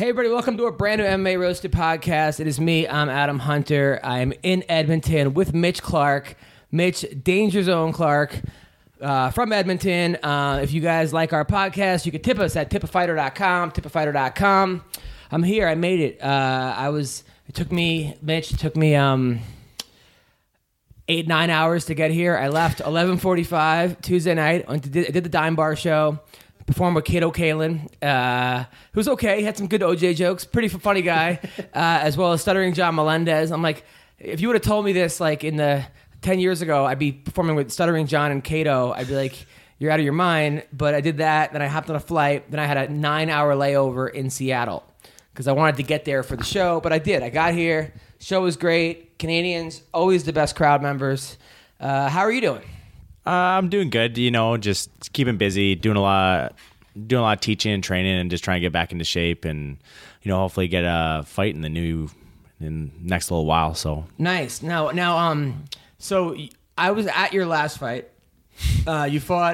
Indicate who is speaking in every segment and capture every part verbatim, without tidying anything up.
Speaker 1: Hey everybody, welcome to a brand new M M A Roasted podcast. It is me, I'm Adam Hunter. I'm in Edmonton with Mitch Clark. Mitch, Danger Zone Clark, uh, from Edmonton. Uh, if you guys like our podcast, you can tip us at tip a fighter dot com, tip a fighter dot com. I'm here, I made it. Uh, I was, it took me, Mitch, it took me um, eight, nine hours to get here. I left eleven forty-five Tuesday night. I did, I did the Dime Bar show. Performed with Kato Kalin, uh, who's okay. He had some good O J jokes. Pretty funny guy, uh, as well as Stuttering John Melendez. I'm like, if you would have told me this like in the ten years ago, I'd be performing with Stuttering John and Kato. I'd be like, you're out of your mind. But I did that. Then I hopped on a flight. Then I had a nine-hour layover in Seattle because I wanted to get there for the show. But I did. I got here. Show was great. Canadians, always the best crowd members. Uh, how are you doing?
Speaker 2: Uh, I'm doing good, you know, just keeping busy, doing a lot, doing a lot of teaching and training, and just trying to get back into shape, and you know, hopefully get a fight in the new, in the next little while. So
Speaker 1: nice. Now, now, um, so I was at your last fight. Uh, you fought,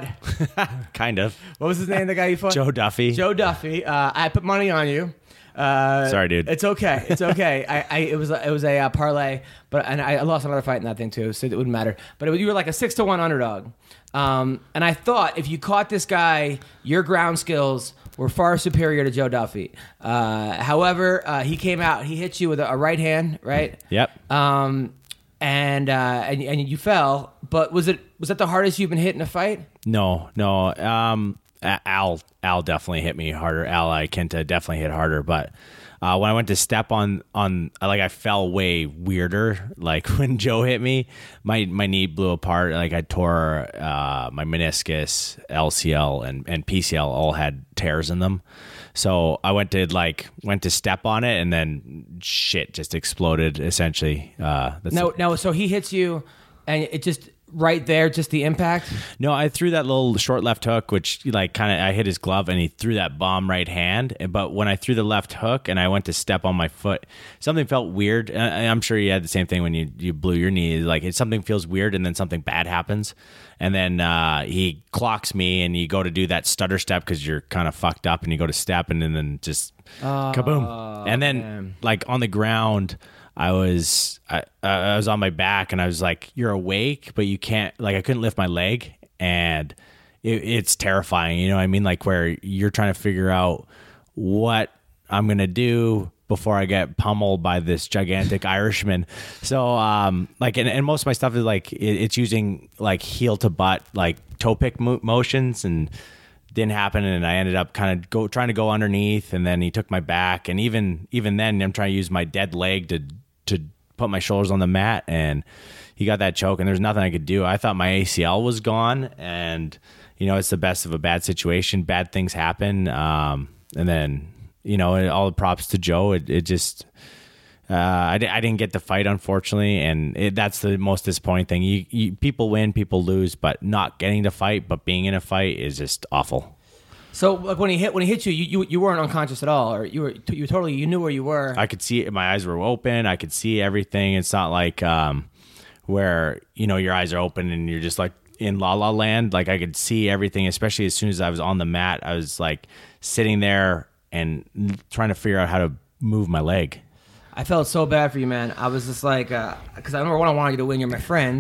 Speaker 2: kind of.
Speaker 1: What was his name? The guy you fought?
Speaker 2: Joe Duffy.
Speaker 1: Joe Duffy. Uh, I put money on you. Uh,
Speaker 2: Sorry, dude.
Speaker 1: It's okay. It's okay. I, I, it was, a, it was a uh, parlay, but and I lost another fight in that thing too, so it wouldn't matter. But it was, you were like a six to one underdog, um, and I thought if you caught this guy, your ground skills were far superior to Joe Duffy. Uh, however, uh, he came out. He hit you with a, a right hand, right?
Speaker 2: Yep.
Speaker 1: Um, and uh, and and you fell. But was it was that the hardest you've been hit in a fight?
Speaker 2: No, no. Um, Al, Al definitely hit me harder. Al Iaquinta definitely hit harder. But uh, when I went to step on, on, like I fell way weirder. Like when Joe hit me, my, my knee blew apart. Like I tore uh, my meniscus, L C L, and, and P C L all had tears in them. So I went to like went to step on it, and then shit just exploded. Essentially, uh, that's
Speaker 1: No, no. So he hits you, and it just. Right there, just the impact?
Speaker 2: No, I threw that little short left hook, which like kind of I hit his glove, and he threw that bomb right hand. But when I threw the left hook and I went to step on my foot, something felt weird. And I'm sure you had the same thing when you, you blew your knee. Like it, something feels weird, and then something bad happens. And then uh, he clocks me, and you go to do that stutter step because you're kind of fucked up, and you go to step, and then, and then just
Speaker 1: oh,
Speaker 2: kaboom. And then
Speaker 1: man. Like
Speaker 2: on the ground, I was I, I was on my back, and I was like, "You're awake, but you can't." Like I couldn't lift my leg, and it, it's terrifying. You know what I mean? Like where you're trying to figure out what I'm gonna do before I get pummeled by this gigantic Irishman. So, um, like, and, and most of my stuff is like it, it's using like heel to butt, like toe pick mo- motions, and didn't happen. And I ended up kind of go trying to go underneath, and then he took my back, and even even then, I'm trying to use my dead leg to. to put my shoulders on the mat, and he got that choke, and there's nothing I could do. I thought my A C L was gone, and you know, it's the best of a bad situation. Bad things happen. Um, and then, you know, all the props to Joe. It, it just, uh, I, I didn't get the fight, unfortunately. And it, that's the most disappointing thing. You, you, people win, people lose, but not getting to fight, but being in a fight is just awful.
Speaker 1: So like when he hit when he hit you, you, you, you weren't unconscious at all, or you were you were totally you knew where you were.
Speaker 2: I could see it. My eyes were open. I could see everything. It's not like um, where you know your eyes are open and you're just like in La La Land. Like I could see everything, especially as soon as I was on the mat. I was like sitting there and trying to figure out how to move my leg.
Speaker 1: I felt so bad for you, man. I was just like, because uh, number one, I wanted you to win. You're my friend.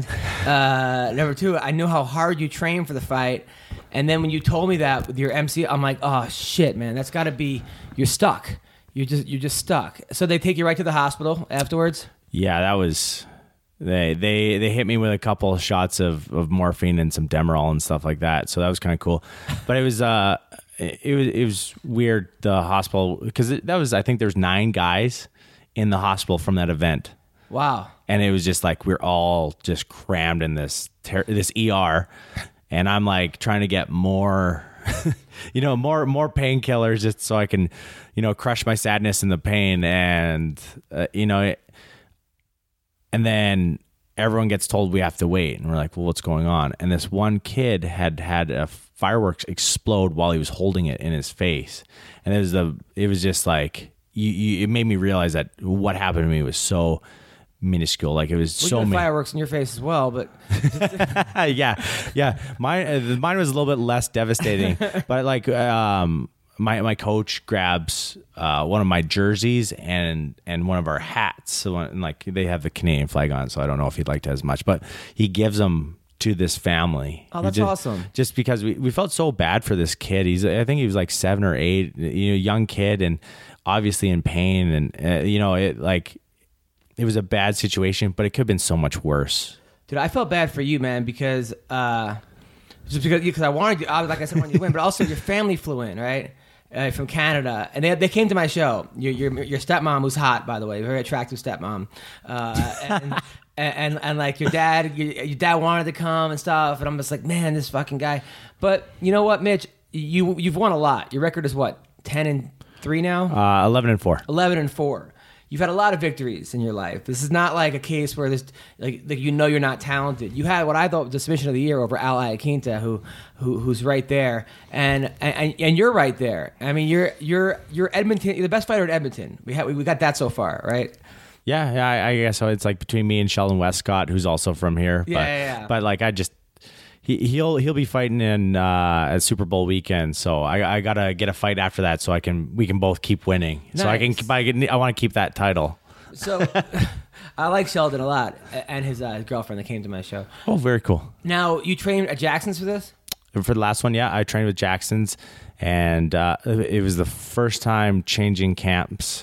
Speaker 1: Uh, number two, I knew how hard you trained for the fight. And then when you told me that with your M C, I'm like, oh shit, man, that's got to be. You're stuck. You're just you're just stuck. So they take you right to the hospital afterwards.
Speaker 2: Yeah, that was. They they they hit me with a couple of shots of, of morphine and some Demerol and stuff like that. So that was kind of cool. But it was uh it was it was weird, the hospital, because that was I think there's nine guys in the hospital from that event.
Speaker 1: Wow.
Speaker 2: And it was just like we're all just crammed in this ter- this E R, and I'm like trying to get more you know more more painkillers just so I can you know crush my sadness and the pain, and uh, you know it, and then everyone gets told we have to wait, and we're like, well, what's going on? And this one kid had had a fireworks explode while he was holding it in his face, and it was the it was just like You, you, it made me realize that what happened to me was so minuscule. Like it was
Speaker 1: well,
Speaker 2: so
Speaker 1: many
Speaker 2: mi-
Speaker 1: fireworks in your face as well, but
Speaker 2: yeah, yeah. Mine, uh, mine was a little bit less devastating, but like, um, my my coach grabs uh, one of my jerseys and and one of our hats. So when, like they have the Canadian flag on, so I don't know if he'd like to as much, but he gives them to this family.
Speaker 1: Oh, that's
Speaker 2: just,
Speaker 1: awesome.
Speaker 2: Just because we, we felt so bad for this kid. He's I think he was like seven or eight, you know, young kid, and obviously in pain, and uh, you know it like it was a bad situation, but it could have been so much worse.
Speaker 1: Dude, I felt bad for you, man, because uh, just because because I wanted you, I was like I said, I wanted you to win, but also your family flew in, right, uh, from Canada, and they they came to my show. Your your your stepmom, who's hot, by the way, very attractive stepmom, uh, and, and, and and like your dad, your, your dad wanted to come and stuff, and I'm just like, man, this fucking guy. But you know what, Mitch, you you've won a lot. Your record is what, ten and three now?
Speaker 2: Uh, eleven and four.
Speaker 1: Eleven and four. You've had a lot of victories in your life. This is not like a case where there's like, like you know you're not talented. You had what I thought was the submission of the year over Al Iaquinta, who, who who's right there, and, and and you're right there. I mean, you're you're you're Edmonton. You're the best fighter in Edmonton. We have we got that so far, right?
Speaker 2: Yeah, yeah, I, I guess so. It's like between me and Sheldon Westcott, who's also from here.
Speaker 1: Yeah,
Speaker 2: but,
Speaker 1: yeah, yeah.
Speaker 2: But like I just. He, he'll he'll be fighting in uh, at Super Bowl weekend, so I, I gotta get a fight after that, so I can we can both keep winning.
Speaker 1: Nice.
Speaker 2: So I can I, can, I want to keep that title.
Speaker 1: So I like Sheldon a lot, and his, uh, his girlfriend that came to my show.
Speaker 2: Oh, very cool.
Speaker 1: Now you trained at Jackson's for this?
Speaker 2: For the last one, yeah, I trained with Jackson's, and uh, it was the first time changing camps,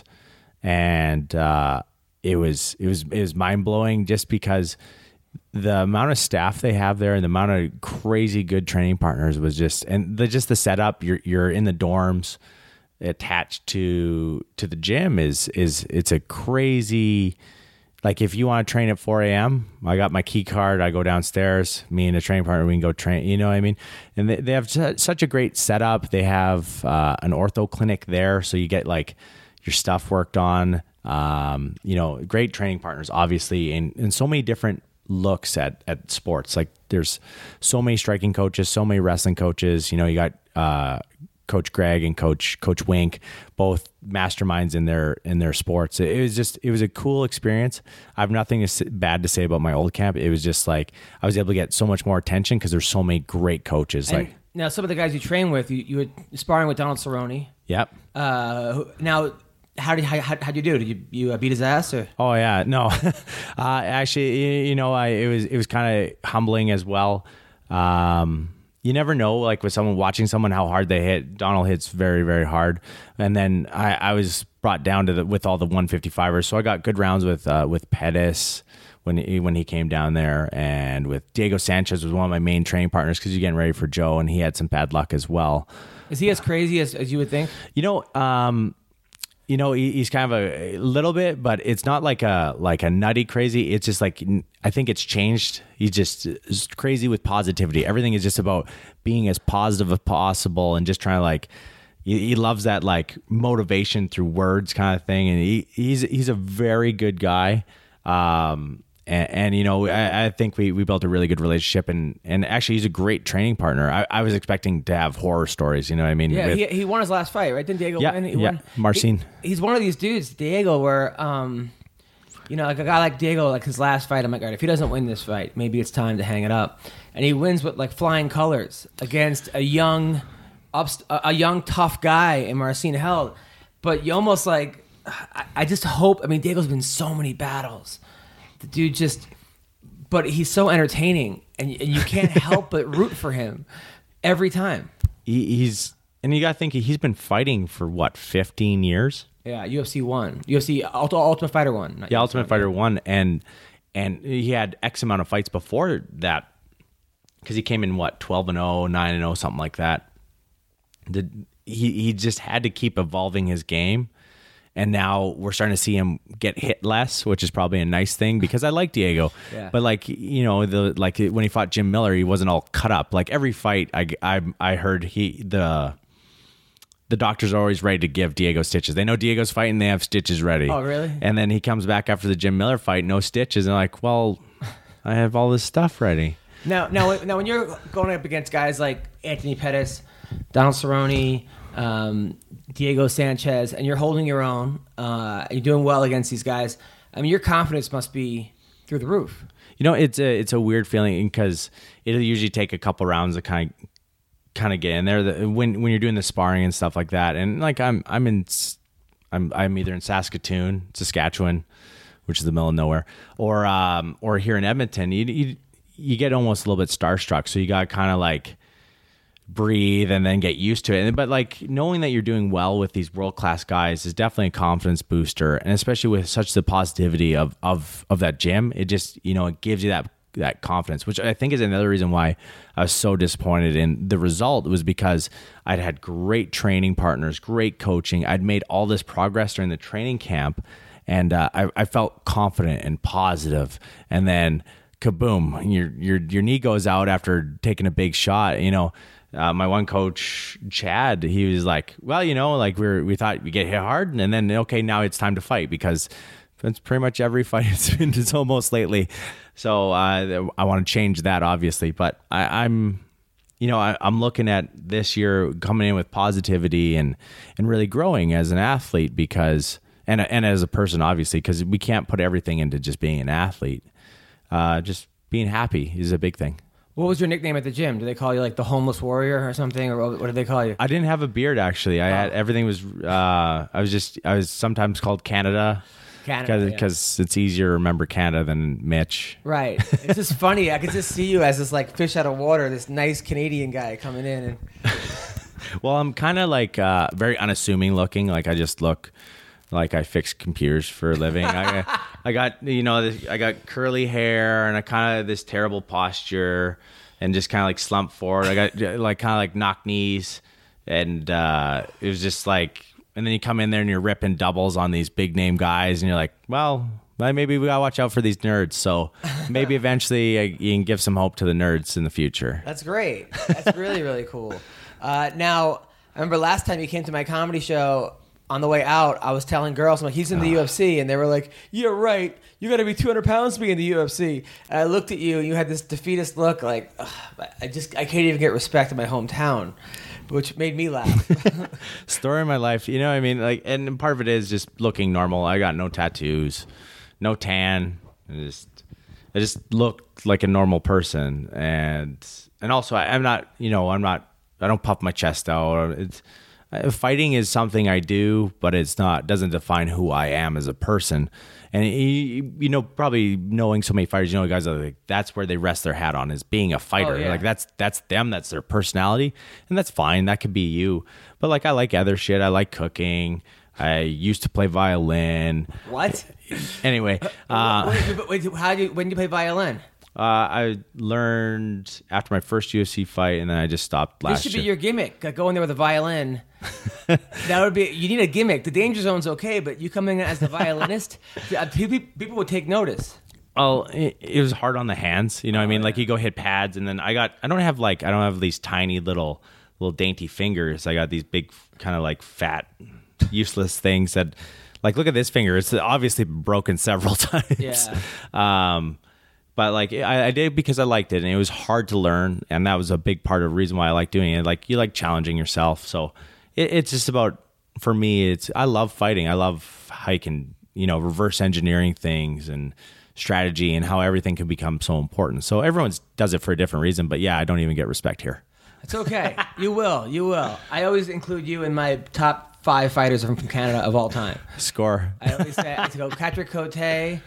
Speaker 2: and uh, it was it was it was mind blowing just because. The amount of staff they have there and the amount of crazy good training partners was just, and the, just the setup, you're, you're in the dorms attached to, to the gym is, is it's a crazy, like if you want to train at four a.m., I got my key card, I go downstairs, me and a training partner, we can go train, you know what I mean? And they, they have such a great setup. They have uh, an ortho clinic there. So you get like your stuff worked on, um, you know, great training partners, obviously, and, and so many different looks at at sports. Like there's so many striking coaches, so many wrestling coaches. You know, you got uh Coach Greg and Coach Coach Wink, both masterminds in their in their sports. It was just it was a cool experience. I have nothing bad to say about my old camp. It was just like I was able to get so much more attention because there's so many great coaches.
Speaker 1: And
Speaker 2: like
Speaker 1: now, some of the guys you train with, you, you were sparring with Donald Cerrone.
Speaker 2: Yep.
Speaker 1: Uh, who- now. How did how how'd you do? Did you you uh, beat his ass or?
Speaker 2: Oh yeah, no. uh, actually, you know, I it was it was kind of humbling as well. Um, you never know, like with someone watching someone how hard they hit. Donald hits very very hard, and then I, I was brought down to the with all the one fifty-fivers, so I got good rounds with uh, with Pettis when he, when he came down there, and with Diego Sanchez was one of my main training partners because you're getting ready for Joe, and he had some bad luck as well.
Speaker 1: Is he as crazy as, as you would think?
Speaker 2: You know. Um, You know, he, he's kind of a, a little bit, but it's not like a like a nutty crazy. It's just like I think it's changed. He's just is crazy with positivity. Everything is just about being as positive as possible and just trying to like. He, he loves that like motivation through words kind of thing, and he, he's he's a very good guy. Um, and, and you know, I, I think we, we built a really good relationship, and, and actually he's a great training partner. I, I was expecting to have horror stories, you know what I mean?
Speaker 1: Yeah,
Speaker 2: with,
Speaker 1: he, he won his last fight, right? Didn't Diego
Speaker 2: yeah,
Speaker 1: win? He
Speaker 2: yeah,
Speaker 1: won?
Speaker 2: Marcin.
Speaker 1: He, he's one of these dudes, Diego, where, um, you know, like a guy like Diego, like his last fight, I'm like, all right, if he doesn't win this fight, maybe it's time to hang it up. And he wins with like flying colors against a young, upst- a young tough guy in Marcin Held. But you almost like, I, I just hope, I mean, Diego's been so many battles. The dude just... But he's so entertaining, and, and you can't help but root for him every time.
Speaker 2: He, he's and you got to think he's been fighting for what fifteen years.
Speaker 1: Yeah, U F C one, U F C Ultimate, Ultimate Fighter one. not
Speaker 2: Yeah,
Speaker 1: U F C
Speaker 2: Ultimate
Speaker 1: one,
Speaker 2: Fighter one, and and he had X amount of fights before that because he came in what twelve and oh, nine and oh, something like that. The he he just had to keep evolving his game. And now we're starting to see him get hit less, which is probably a nice thing because I like Diego.
Speaker 1: Yeah.
Speaker 2: But like, you know, the like when he fought Jim Miller, he wasn't all cut up. Like every fight, I, I, I heard he the the doctors are always ready to give Diego stitches. They know Diego's fighting, they have stitches ready.
Speaker 1: Oh, really?
Speaker 2: And then he comes back after the Jim Miller fight, no stitches, and like, well, I have all this stuff ready.
Speaker 1: Now, now, now, when you're going up against guys like Anthony Pettis, Donald Cerrone, um, Diego Sanchez, and you're holding your own, uh, you're doing well against these guys, I mean, your confidence must be through the roof.
Speaker 2: You know, it's a it's a weird feeling because it'll usually take a couple rounds to kind of kind of get in there. The, when when you're doing the sparring and stuff like that, and like I'm I'm in I'm I'm either in Saskatoon, Saskatchewan, which is the middle of nowhere, or um or here in Edmonton, you you, you get almost a little bit starstruck. So you got to kind of like breathe and then get used to it. But like knowing that you're doing well with these world class guys is definitely a confidence booster, and especially with such the positivity of of of that gym, it just you know it gives you that that confidence, which I think is another reason why I was so disappointed in the result. Was because I'd had great training partners, great coaching. I'd made all this progress during the training camp, and uh, I, I felt confident and positive. And then kaboom, your your your knee goes out after taking a big shot. You know, uh, my one coach, Chad, he was like, well, you know, like we we're we thought we get hit hard, and then okay, now it's time to fight, because that's pretty much every fight it's been it's almost lately. So uh, I want to change that, obviously, but I, I'm, you know, I, I'm looking at this year coming in with positivity and and really growing as an athlete, because and and as a person, obviously, because we can't put everything into just being an athlete. Uh, just being happy is a big thing.
Speaker 1: What was your nickname at the gym? Do they call you like the homeless warrior or something, or what did they call you?
Speaker 2: I didn't have a beard, actually. I had everything was. Uh, I was just. I was sometimes called Canada.
Speaker 1: Canada,
Speaker 2: because yeah. It's easier to remember Canada than Mitch.
Speaker 1: Right. It's just funny. I could just see you as this like fish out of water, this nice Canadian guy coming in. And
Speaker 2: well, I'm kind of like uh, very unassuming looking. Like I just look like I fix computers for a living. I, I got you know this, I got curly hair and I kind of this terrible posture and just kind of like slump forward. I got like kind of like knock knees, and uh, it was just like. And then you come in there and you're ripping doubles on these big name guys, and you're like, well, maybe we gotta watch out for these nerds. So maybe eventually uh, you can give some hope to the nerds in the future.
Speaker 1: That's great. That's really, really cool. Uh, now, I remember last time you came to my comedy show, on the way out, I was telling girls, I'm like, he's in the U F C. And they were like, yeah, right. You got to be two hundred pounds to be in the U F C. And I looked at you, and you had this defeatist look like, I just, I can't even get respect in my hometown. Which made me laugh.
Speaker 2: Story of my life, you know what I mean? Like, and part of it is just looking normal. I got no tattoos, no tan. I just, I just looked like a normal person, and and also I, I'm not, you know, I'm not, I don't puff my chest out. It's uh, fighting is something I do, but it's not doesn't define who I am as a person. And you, you know, probably knowing so many fighters, you know, guys are like, that's where they rest their hat on, is being a fighter.
Speaker 1: Oh, yeah.
Speaker 2: Like that's that's them, that's their personality, and that's fine. That could be you. But like I like other shit. I like cooking. I used to play violin.
Speaker 1: What?
Speaker 2: Anyway, uh,
Speaker 1: wait, wait, wait, how do you, when did you play violin?
Speaker 2: Uh, I learned after my first U F C fight, and then I just stopped last year.
Speaker 1: This should be your gimmick. Like, go in there with a violin. That would be. You need a gimmick. The danger zone's okay, but you come in as the violinist, people, people would take notice.
Speaker 2: Oh, it, it was hard on the hands. You know what I mean? Like you go hit pads, and then I got. I don't have like I don't have these tiny little little dainty fingers. I got these big kind of like fat, useless things that. Like, look at this finger. It's obviously broken several times.
Speaker 1: Yeah.
Speaker 2: Um, But like I, I did because I liked it, and it was hard to learn, and that was a big part of the reason why I like doing it. Like you like challenging yourself, so it, it's just about for me. It's I love fighting. I love how you can you know reverse engineering things and strategy and how everything can become so important. So everyone does it for a different reason, but yeah, I don't even get respect here.
Speaker 1: It's okay. You will. You will. I always include you in my top five fighters from Canada of all time.
Speaker 2: Score.
Speaker 1: I always say I go Patrick Cote.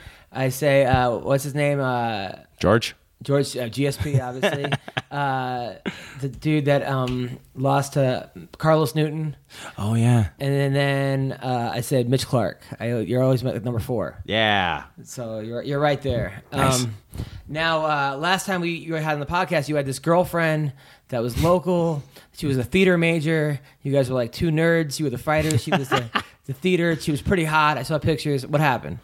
Speaker 1: I say, uh, what's his name? Uh,
Speaker 2: George?
Speaker 1: George, uh, G S P, obviously. uh, the dude that um, lost to Carlos Newton.
Speaker 2: Oh, yeah.
Speaker 1: And then, then uh, I said Mitch Clark. I, you're always number four.
Speaker 2: Yeah.
Speaker 1: So you're you're right there.
Speaker 2: Nice.
Speaker 1: Um, now, uh, last time we you had on the podcast, you had this girlfriend that was local. She was a theater major. You guys were like two nerds. You were the fighters. She was the, the theater. She was pretty hot. I saw pictures. What happened?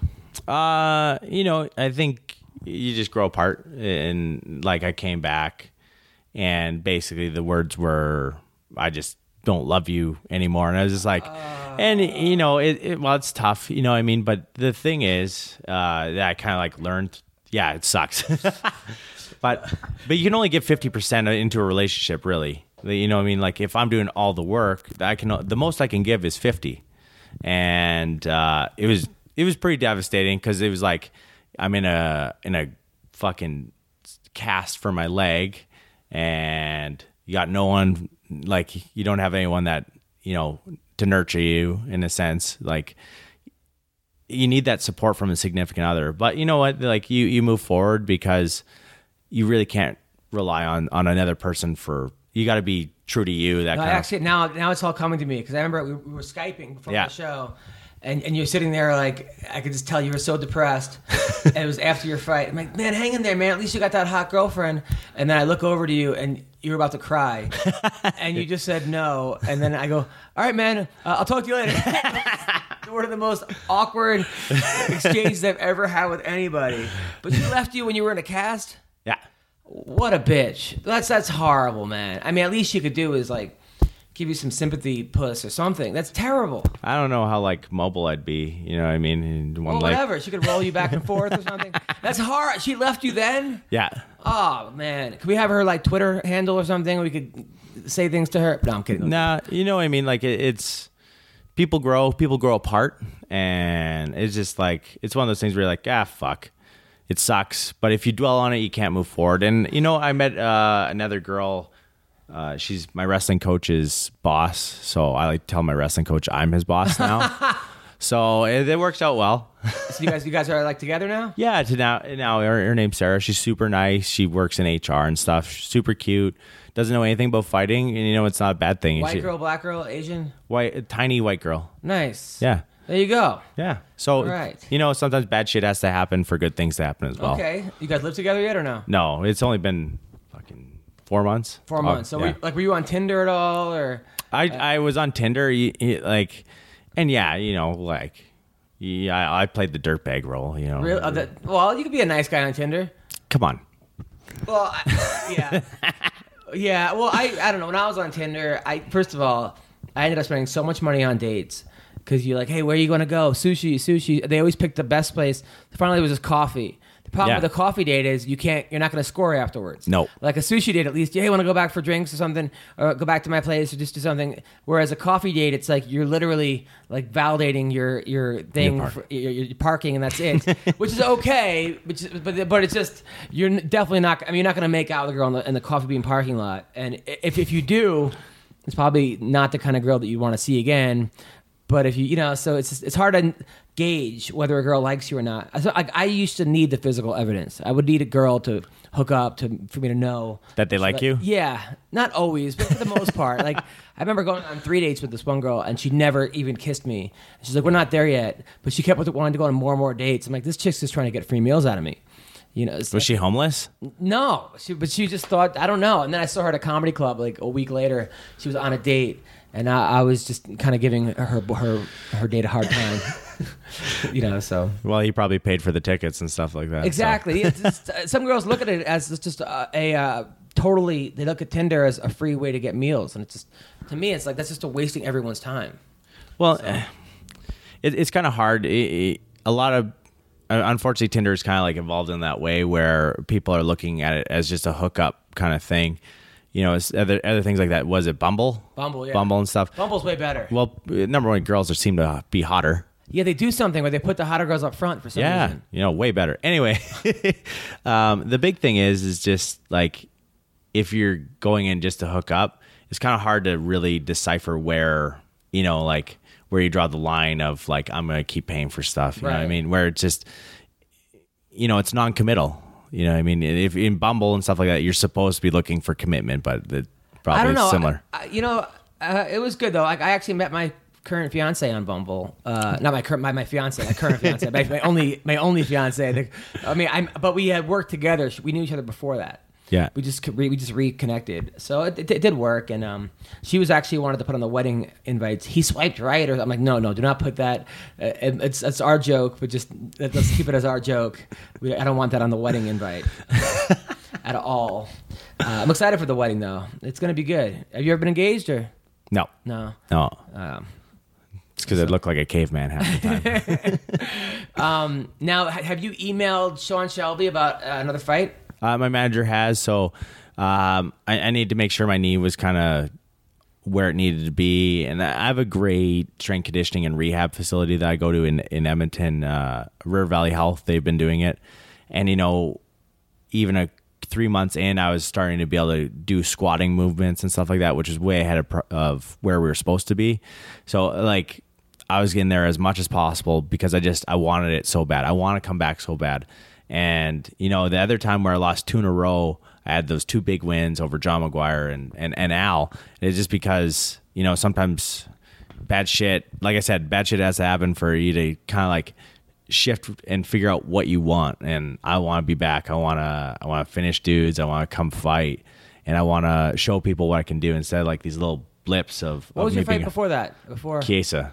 Speaker 2: Uh, you know, I think you just grow apart, and like I came back, and basically the words were, "I just don't love you anymore," and I was just like, uh, and you know, it, it well, it's tough, you know what I mean. But the thing is, uh, that I kind of like learned, yeah, it sucks, but but you can only get fifty percent into a relationship, really. You know what I mean? Like if I'm doing all the work, I can the most I can give is fifty, and uh, it was. It was pretty devastating because it was like I'm in a in a fucking cast for my leg, and You got no one, like, you don't have anyone that, you know, to nurture you in a sense. Like, you need that support from a significant other. But you know what? Like, you, you move forward because you really can't rely on, on another person for, you got to be true to you. That
Speaker 1: no,
Speaker 2: kind
Speaker 1: actually,
Speaker 2: of,
Speaker 1: now, now it's all coming to me because I remember we, we were Skyping before
Speaker 2: Yeah.
Speaker 1: the show. And and you're sitting there like, I could just tell you were so depressed. And it was after your fight. I'm like, man, hang in there, man. At least you got that hot girlfriend. And then I look over to you and you were about to cry. And you just said no. And then I go, all right, man, uh, I'll talk to you later. One of the most awkward exchanges I've ever had with anybody. But she left you when you were in a cast?
Speaker 2: yeah.
Speaker 1: What a bitch. That's that's horrible, man. I mean, at least you could do is like give you some sympathy puss or something. That's terrible.
Speaker 2: I don't know how like mobile I'd be. You know what I mean? In one
Speaker 1: Well,
Speaker 2: leg.
Speaker 1: whatever. She could roll you back and forth or something. That's hard. She left you then?
Speaker 2: Yeah.
Speaker 1: Oh, man. Could we have her like Twitter handle or something? We could say things to her. No, I'm kidding.
Speaker 2: Nah, you know what I mean? Like it, it's people grow, people grow apart, and it's just like it's one of those things where you're like, ah, fuck, it sucks. But if you dwell on it, you can't move forward. And you know, I met uh, another girl. Uh, she's my wrestling coach's boss, so I like to tell my wrestling coach I'm his boss now. So it, it works out well.
Speaker 1: So you guys, you guys are like together now?
Speaker 2: Yeah, to now, now her, her name's Sarah. She's super nice. She works in H R and stuff. She's super cute. Doesn't know anything about fighting, and you know it's not a bad thing.
Speaker 1: White
Speaker 2: She-
Speaker 1: girl, black girl, Asian?
Speaker 2: white, tiny white girl.
Speaker 1: Nice.
Speaker 2: Yeah.
Speaker 1: There you go.
Speaker 2: Yeah. So,
Speaker 1: Right.
Speaker 2: you know, sometimes bad shit has to happen for good things to happen as well.
Speaker 1: Okay. You guys live together yet or no?
Speaker 2: No, it's only been fucking four months.
Speaker 1: Four
Speaker 2: Oh,
Speaker 1: months. So,
Speaker 2: yeah.
Speaker 1: were you, like, were you on Tinder at all, or?
Speaker 2: I, I was on Tinder, y- y- like, and yeah, you know, like, yeah, I, I played the dirtbag role, you know.
Speaker 1: Real, uh, that, well, you could be a nice guy on Tinder.
Speaker 2: Come on.
Speaker 1: Well, I, yeah, yeah. Well, I I don't know. When I was on Tinder, I first of all, I ended up spending so much money on dates because you're like, hey, where are you going to go? Sushi, sushi. They always pick the best place. Finally, it was just coffee. The problem
Speaker 2: Yeah.
Speaker 1: with the coffee date is you can't. You're not going to score afterwards.
Speaker 2: No.
Speaker 1: Like a sushi date, at least, hey, want to go back for drinks or something, or go back to my place or just do something. Whereas a coffee date, it's like you're literally like validating your your thing,
Speaker 2: Your park.
Speaker 1: for, your, your parking, and that's it, which is okay. Which is, but but it's just you're n- definitely not. I mean, you're not going to make out with a girl in the, in the coffee bean parking lot, and i- if if you do, it's probably not the kind of girl that you want to see again. But if you, you know, so it's just, it's hard to gauge whether a girl likes you or not. So, like, I used to need the physical evidence. I would need a girl to hook up to for me to know
Speaker 2: That they like you?
Speaker 1: Yeah, not always, but for the most part. Like, I remember going on three dates with this one girl, and she never even kissed me. She's like, "We're not there yet," but she kept wanting to go on more and more dates. I'm like, "This chick's just trying to get free meals out of me." You know, it's-
Speaker 2: Was she homeless?
Speaker 1: no, she, but she just thought, I don't know. And then I saw her at a comedy club like a week later. She was on a date, and I, I was just kind of giving her her her date a hard time. You know, so
Speaker 2: Well, he probably paid for the tickets and stuff like that. so.
Speaker 1: exactly. It's just, uh, some girls look at it as it's just a, a uh, totally. They look at Tinder as a free way to get meals, and it's just to me, it's like that's just a wasting everyone's time.
Speaker 2: Well, eh, it, it's kind of hard. It, it, a lot of, uh, unfortunately, Tinder is kind of like involved in that way where people are looking at it as just a hookup kind of thing. You know, it's other other things like that. Was it Bumble?
Speaker 1: Bumble, yeah.
Speaker 2: Bumble and stuff.
Speaker 1: Bumble's way better.
Speaker 2: Well, number one, girls are, seem to be hotter.
Speaker 1: Yeah, they do something where they put the hotter girls up front for some
Speaker 2: Yeah,
Speaker 1: reason.
Speaker 2: you know, way better. Anyway, um, the big thing is, is just like if you're going in just to hook up, it's kind of hard to really decipher where, you know, like where you draw the line of like, I'm going to keep paying for stuff. You know what I
Speaker 1: Right.
Speaker 2: mean? Where it's just, you know, it's non-committal. You know what I mean? If in Bumble and stuff like that, you're supposed to be looking for commitment, but the, probably
Speaker 1: I don't know.
Speaker 2: it's similar.
Speaker 1: I, I- you know, uh, it was good though. Like I actually met my current fiance on Bumble. Uh, not my current, my, my fiance, my current fiance, my, my only, my only fiance. The- I mean, I'm, but we had worked together. We knew each other before that.
Speaker 2: Yeah.
Speaker 1: We just re- we just reconnected, so it, it, it did work. And um, she was actually wanted to put on the wedding invites. He swiped right, or I'm like, no, no, do not put that. Uh, it, it's it's our joke, but just let's keep it as our joke. We, I don't want that on the wedding invite at all. Uh, I'm excited for the wedding though. It's gonna be good. Have you ever been engaged or
Speaker 2: No,
Speaker 1: no?
Speaker 2: no.
Speaker 1: Um,
Speaker 2: It's because I look like a caveman half the time.
Speaker 1: um, now, ha- have you emailed Sean Shelby about uh, another fight?
Speaker 2: Uh, my manager has, so um, I, I need to make sure my knee was kind of where it needed to be. And I have a great strength conditioning and rehab facility that I go to in, in Edmonton, uh, River Valley Health. They've been doing it. And, you know, even a three months in, I was starting to be able to do squatting movements and stuff like that, which is way ahead of, of where we were supposed to be. So like I was getting there as much as possible because I just, I wanted it so bad. I want to come back so bad. And, you know, the other time where I lost two in a row, I had those two big wins over John McGuire and, and, and Al. It's just because, you know, sometimes bad shit, like I said, bad shit has to happen for you to kind of like shift and figure out what you want. And I want to be back. I want to, I want to finish dudes. I want to come fight, and I want to show people what I can do instead of like these little blips of,
Speaker 1: what
Speaker 2: of
Speaker 1: was your
Speaker 2: me
Speaker 1: fight
Speaker 2: being
Speaker 1: before that? Before
Speaker 2: Chiesa.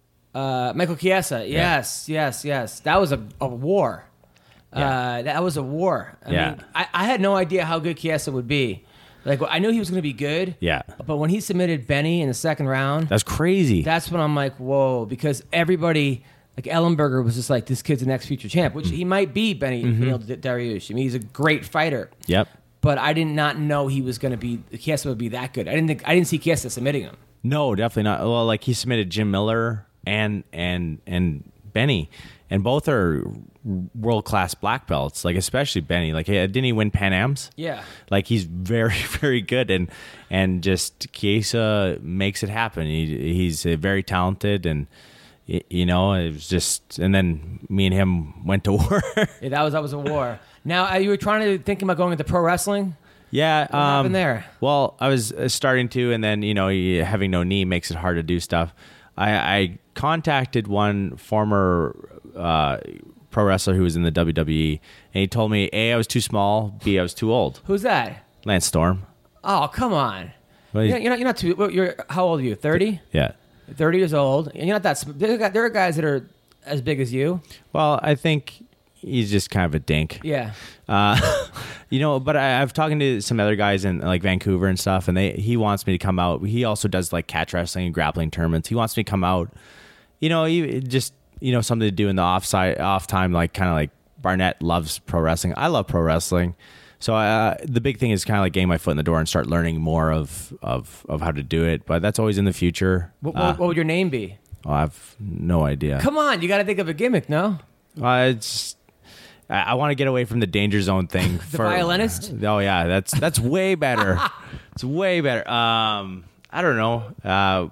Speaker 1: Uh, Michael Chiesa. Yes, yeah. yes, yes. That was a, a war. Yeah. Uh, that was a war. I
Speaker 2: yeah.
Speaker 1: mean, I, I had no idea how good Chiesa would be. Like, I knew he was going to be good.
Speaker 2: Yeah.
Speaker 1: But when he submitted Benny in the second round,
Speaker 2: that's crazy.
Speaker 1: That's when I'm like, whoa, because everybody, like Ellenberger was just like, this kid's the next future champ, which mm-hmm. he might be, Benny mm-hmm. Dariush. I mean, he's a great fighter.
Speaker 2: Yep.
Speaker 1: But I did not know he was going to be, Chiesa would be that good. I didn't think, I didn't see Chiesa submitting him.
Speaker 2: No, definitely not. Well, like he submitted Jim Miller and and and Benny, and both are world class black belts. Like especially Benny. Like didn't he win Pan Ams?
Speaker 1: Yeah.
Speaker 2: Like he's very very good, and and just Chiesa makes it happen. He he's very talented, and you know it was just. And then me and him went to war.
Speaker 1: Yeah, that was that was a war. Now are you trying to thinking about going into pro wrestling?
Speaker 2: Yeah,
Speaker 1: what
Speaker 2: um,
Speaker 1: happened there?
Speaker 2: Well, I was starting to, and then you know, having no knee makes it hard to do stuff. I, I contacted one former uh, pro wrestler who was in the W W E, and he told me A, I was too small, B, I was too old.
Speaker 1: Who's that?
Speaker 2: Lance Storm.
Speaker 1: Oh, come on!
Speaker 2: Well,
Speaker 1: you're, not, you're not. You're not too. You're how old are you? Thirty.
Speaker 2: Yeah. Thirty
Speaker 1: years old, and you're not that. There, there are guys that are as big as you.
Speaker 2: Well, I think he's just kind of a dink.
Speaker 1: Yeah.
Speaker 2: Uh, you know, but I, I've talking to some other guys in like Vancouver and stuff, and they he wants me to come out. He also does like catch wrestling and grappling tournaments. He wants me to come out. You know, he, just you know something to do in the off side, off time, like kind of like Barnett loves pro wrestling. I love pro wrestling. So uh, the big thing is kind of like getting my foot in the door and start learning more of of, of how to do it. But that's always in the future.
Speaker 1: What,
Speaker 2: uh,
Speaker 1: what would your name be?
Speaker 2: Oh, I have no idea.
Speaker 1: Come on, you got to think of a gimmick, no?
Speaker 2: Uh, it's. I, I want to get away from the danger zone thing.
Speaker 1: the
Speaker 2: for,
Speaker 1: violinist?
Speaker 2: Oh yeah, that's that's way better. It's way better. Um, I don't know. Uh,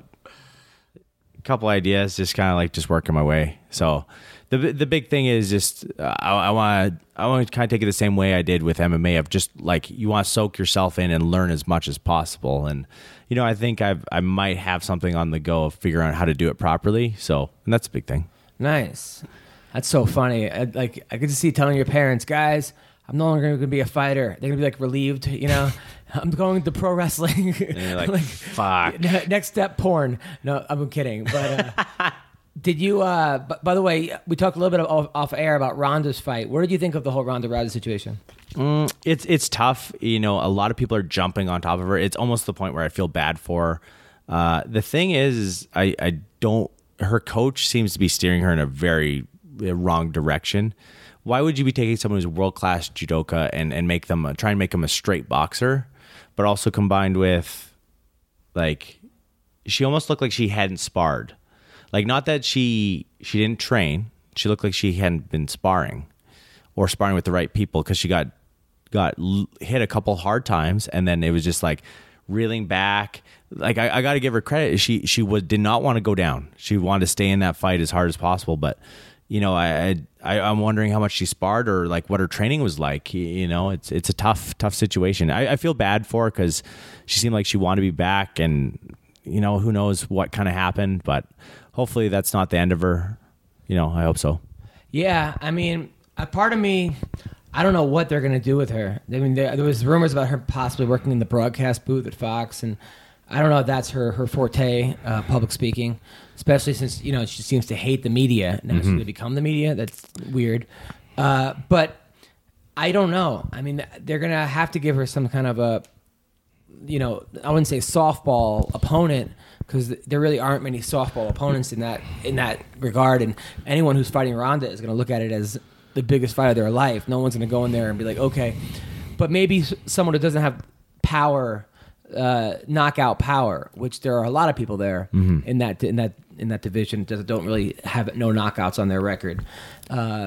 Speaker 2: a couple ideas, just kind of like just working my way. So the the big thing is just uh, I want to I want to kind of take it the same way I did with M M A of just like you want to soak yourself in and learn as much as possible. And you know I think I I might have something on the go of figuring out how to do it properly. So and that's a big thing.
Speaker 1: Nice. That's so funny. I, like I could just see telling your parents, guys, I'm no longer going to be a fighter. They're going to be like relieved, you know. I'm going to pro wrestling.
Speaker 2: And you're like, like fuck.
Speaker 1: Next step, porn. No, I'm kidding. But uh, did you? Uh, b- by the way, we talked a little bit off, off air about Ronda's fight. What did you think of the whole Ronda Rousey situation?
Speaker 2: Mm, it's it's tough. You know, a lot of people are jumping on top of her. It's almost the point where I feel bad for her. Uh, the thing is, is I, I don't. Her coach seems to be steering her in a very wrong direction. Why would you be taking someone who's a world-class judoka and, and make them try and make them a straight boxer, but also combined with like she almost looked like she hadn't sparred. Like not that she she didn't train, she looked like she hadn't been sparring or sparring with the right people because she got got hit a couple hard times and then it was just like reeling back. Like I, I got to give her credit. She she was did not want to go down. She wanted to stay in that fight as hard as possible, but you know, I, I I'm wondering how much she sparred or like what her training was like. You know, it's it's a tough tough situation. I, I feel bad for her because she seemed like she wanted to be back, and you know, who knows what kind of happened. But hopefully, that's not the end of her. You know, I hope so.
Speaker 1: Yeah, I mean, a part of me, I don't know what they're gonna do with her. I mean, there, there was rumors about her possibly working in the broadcast booth at Fox, and I don't know if that's her her forte, uh, public speaking. Especially since, you know, she seems to hate the media. Now mm-hmm. she's going to become the media. That's weird. Uh, but I don't know. I mean, they're going to have to give her some kind of a, you know, I wouldn't say softball opponent because there really aren't many softball opponents in that in that regard. And anyone who's fighting Ronda is going to look at it as the biggest fight of their life. No one's going to go in there and be like, okay. But maybe someone who doesn't have power, uh, knockout power, which there are a lot of people there mm-hmm. in that in that in that division that don't really have no knockouts on their record. Uh,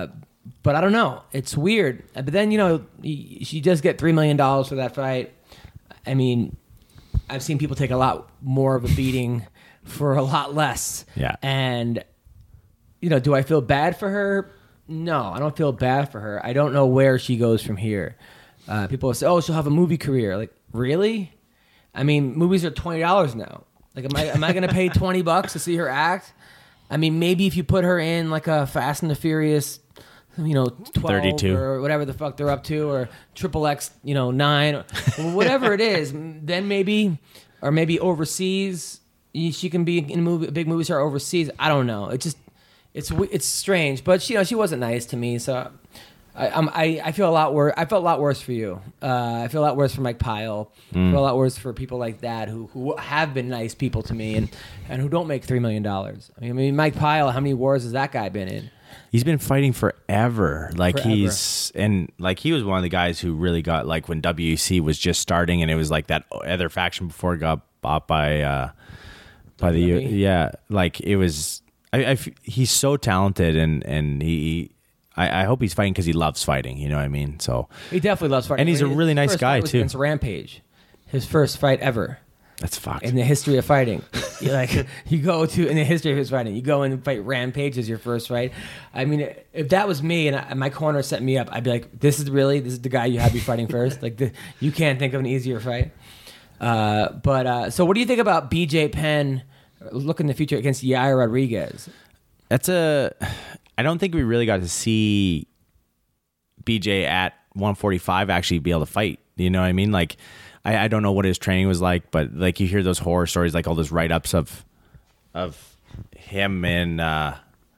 Speaker 1: but I don't know. It's weird. But then, you know, she does get three million dollars for that fight. I mean, I've seen people take a lot more of a beating for a lot less.
Speaker 2: Yeah.
Speaker 1: And, you know, do I feel bad for her? No, I don't feel bad for her. I don't know where she goes from here. Uh, people say, oh, she'll have a movie career. Like, really? I mean, movies are twenty dollars now. Like, am I am I going to pay twenty bucks to see her act? I mean, maybe if you put her in like a Fast and the Furious, you know, twelve
Speaker 2: thirty-two
Speaker 1: or whatever the fuck they're up to, or Triple X, you know, nine, or whatever it is, then maybe, or maybe overseas, she can be in a movie, a big movie star overseas. I don't know. It just, it's it's strange. But you know, she wasn't nice to me, so I I'm, I, I feel a lot worse. I felt a lot worse for you. Uh, I feel a lot worse for Mike Pyle. Mm. I feel a lot worse for people like that who who have been nice people to me and and who don't make three million dollars. I mean, Mike Pyle, how many wars has that guy been in?
Speaker 2: He's been fighting forever. Like
Speaker 1: forever.
Speaker 2: he's and like he was one of the guys who really got like when W E C was just starting and it was like that other faction before it got bought by uh, by the U, yeah. Like it was. I, I he's so talented and and he. I, I hope he's fighting because he loves fighting. You know what I mean? So
Speaker 1: he definitely loves fighting,
Speaker 2: and he's a really
Speaker 1: his
Speaker 2: nice
Speaker 1: first
Speaker 2: guy
Speaker 1: fight was
Speaker 2: too.
Speaker 1: Against Rampage, his first fight ever.
Speaker 2: That's fucked.
Speaker 1: In the history of fighting. you like you go to in the history of his fighting, you go and fight Rampage as your first fight. I mean, if that was me and I, my corner set me up, I'd be like, "This is really this is the guy you have me fighting first. Like, the, you can't think of an easier fight." Uh, but uh, so, what do you think about B J Penn looking in the future against Yair Rodriguez?
Speaker 2: That's a. I don't think we really got to see B J at one forty-five actually be able to fight. You know what I mean? Like. I, I don't know what his training was like, but like you hear those horror stories, like all those write ups of of him in uh,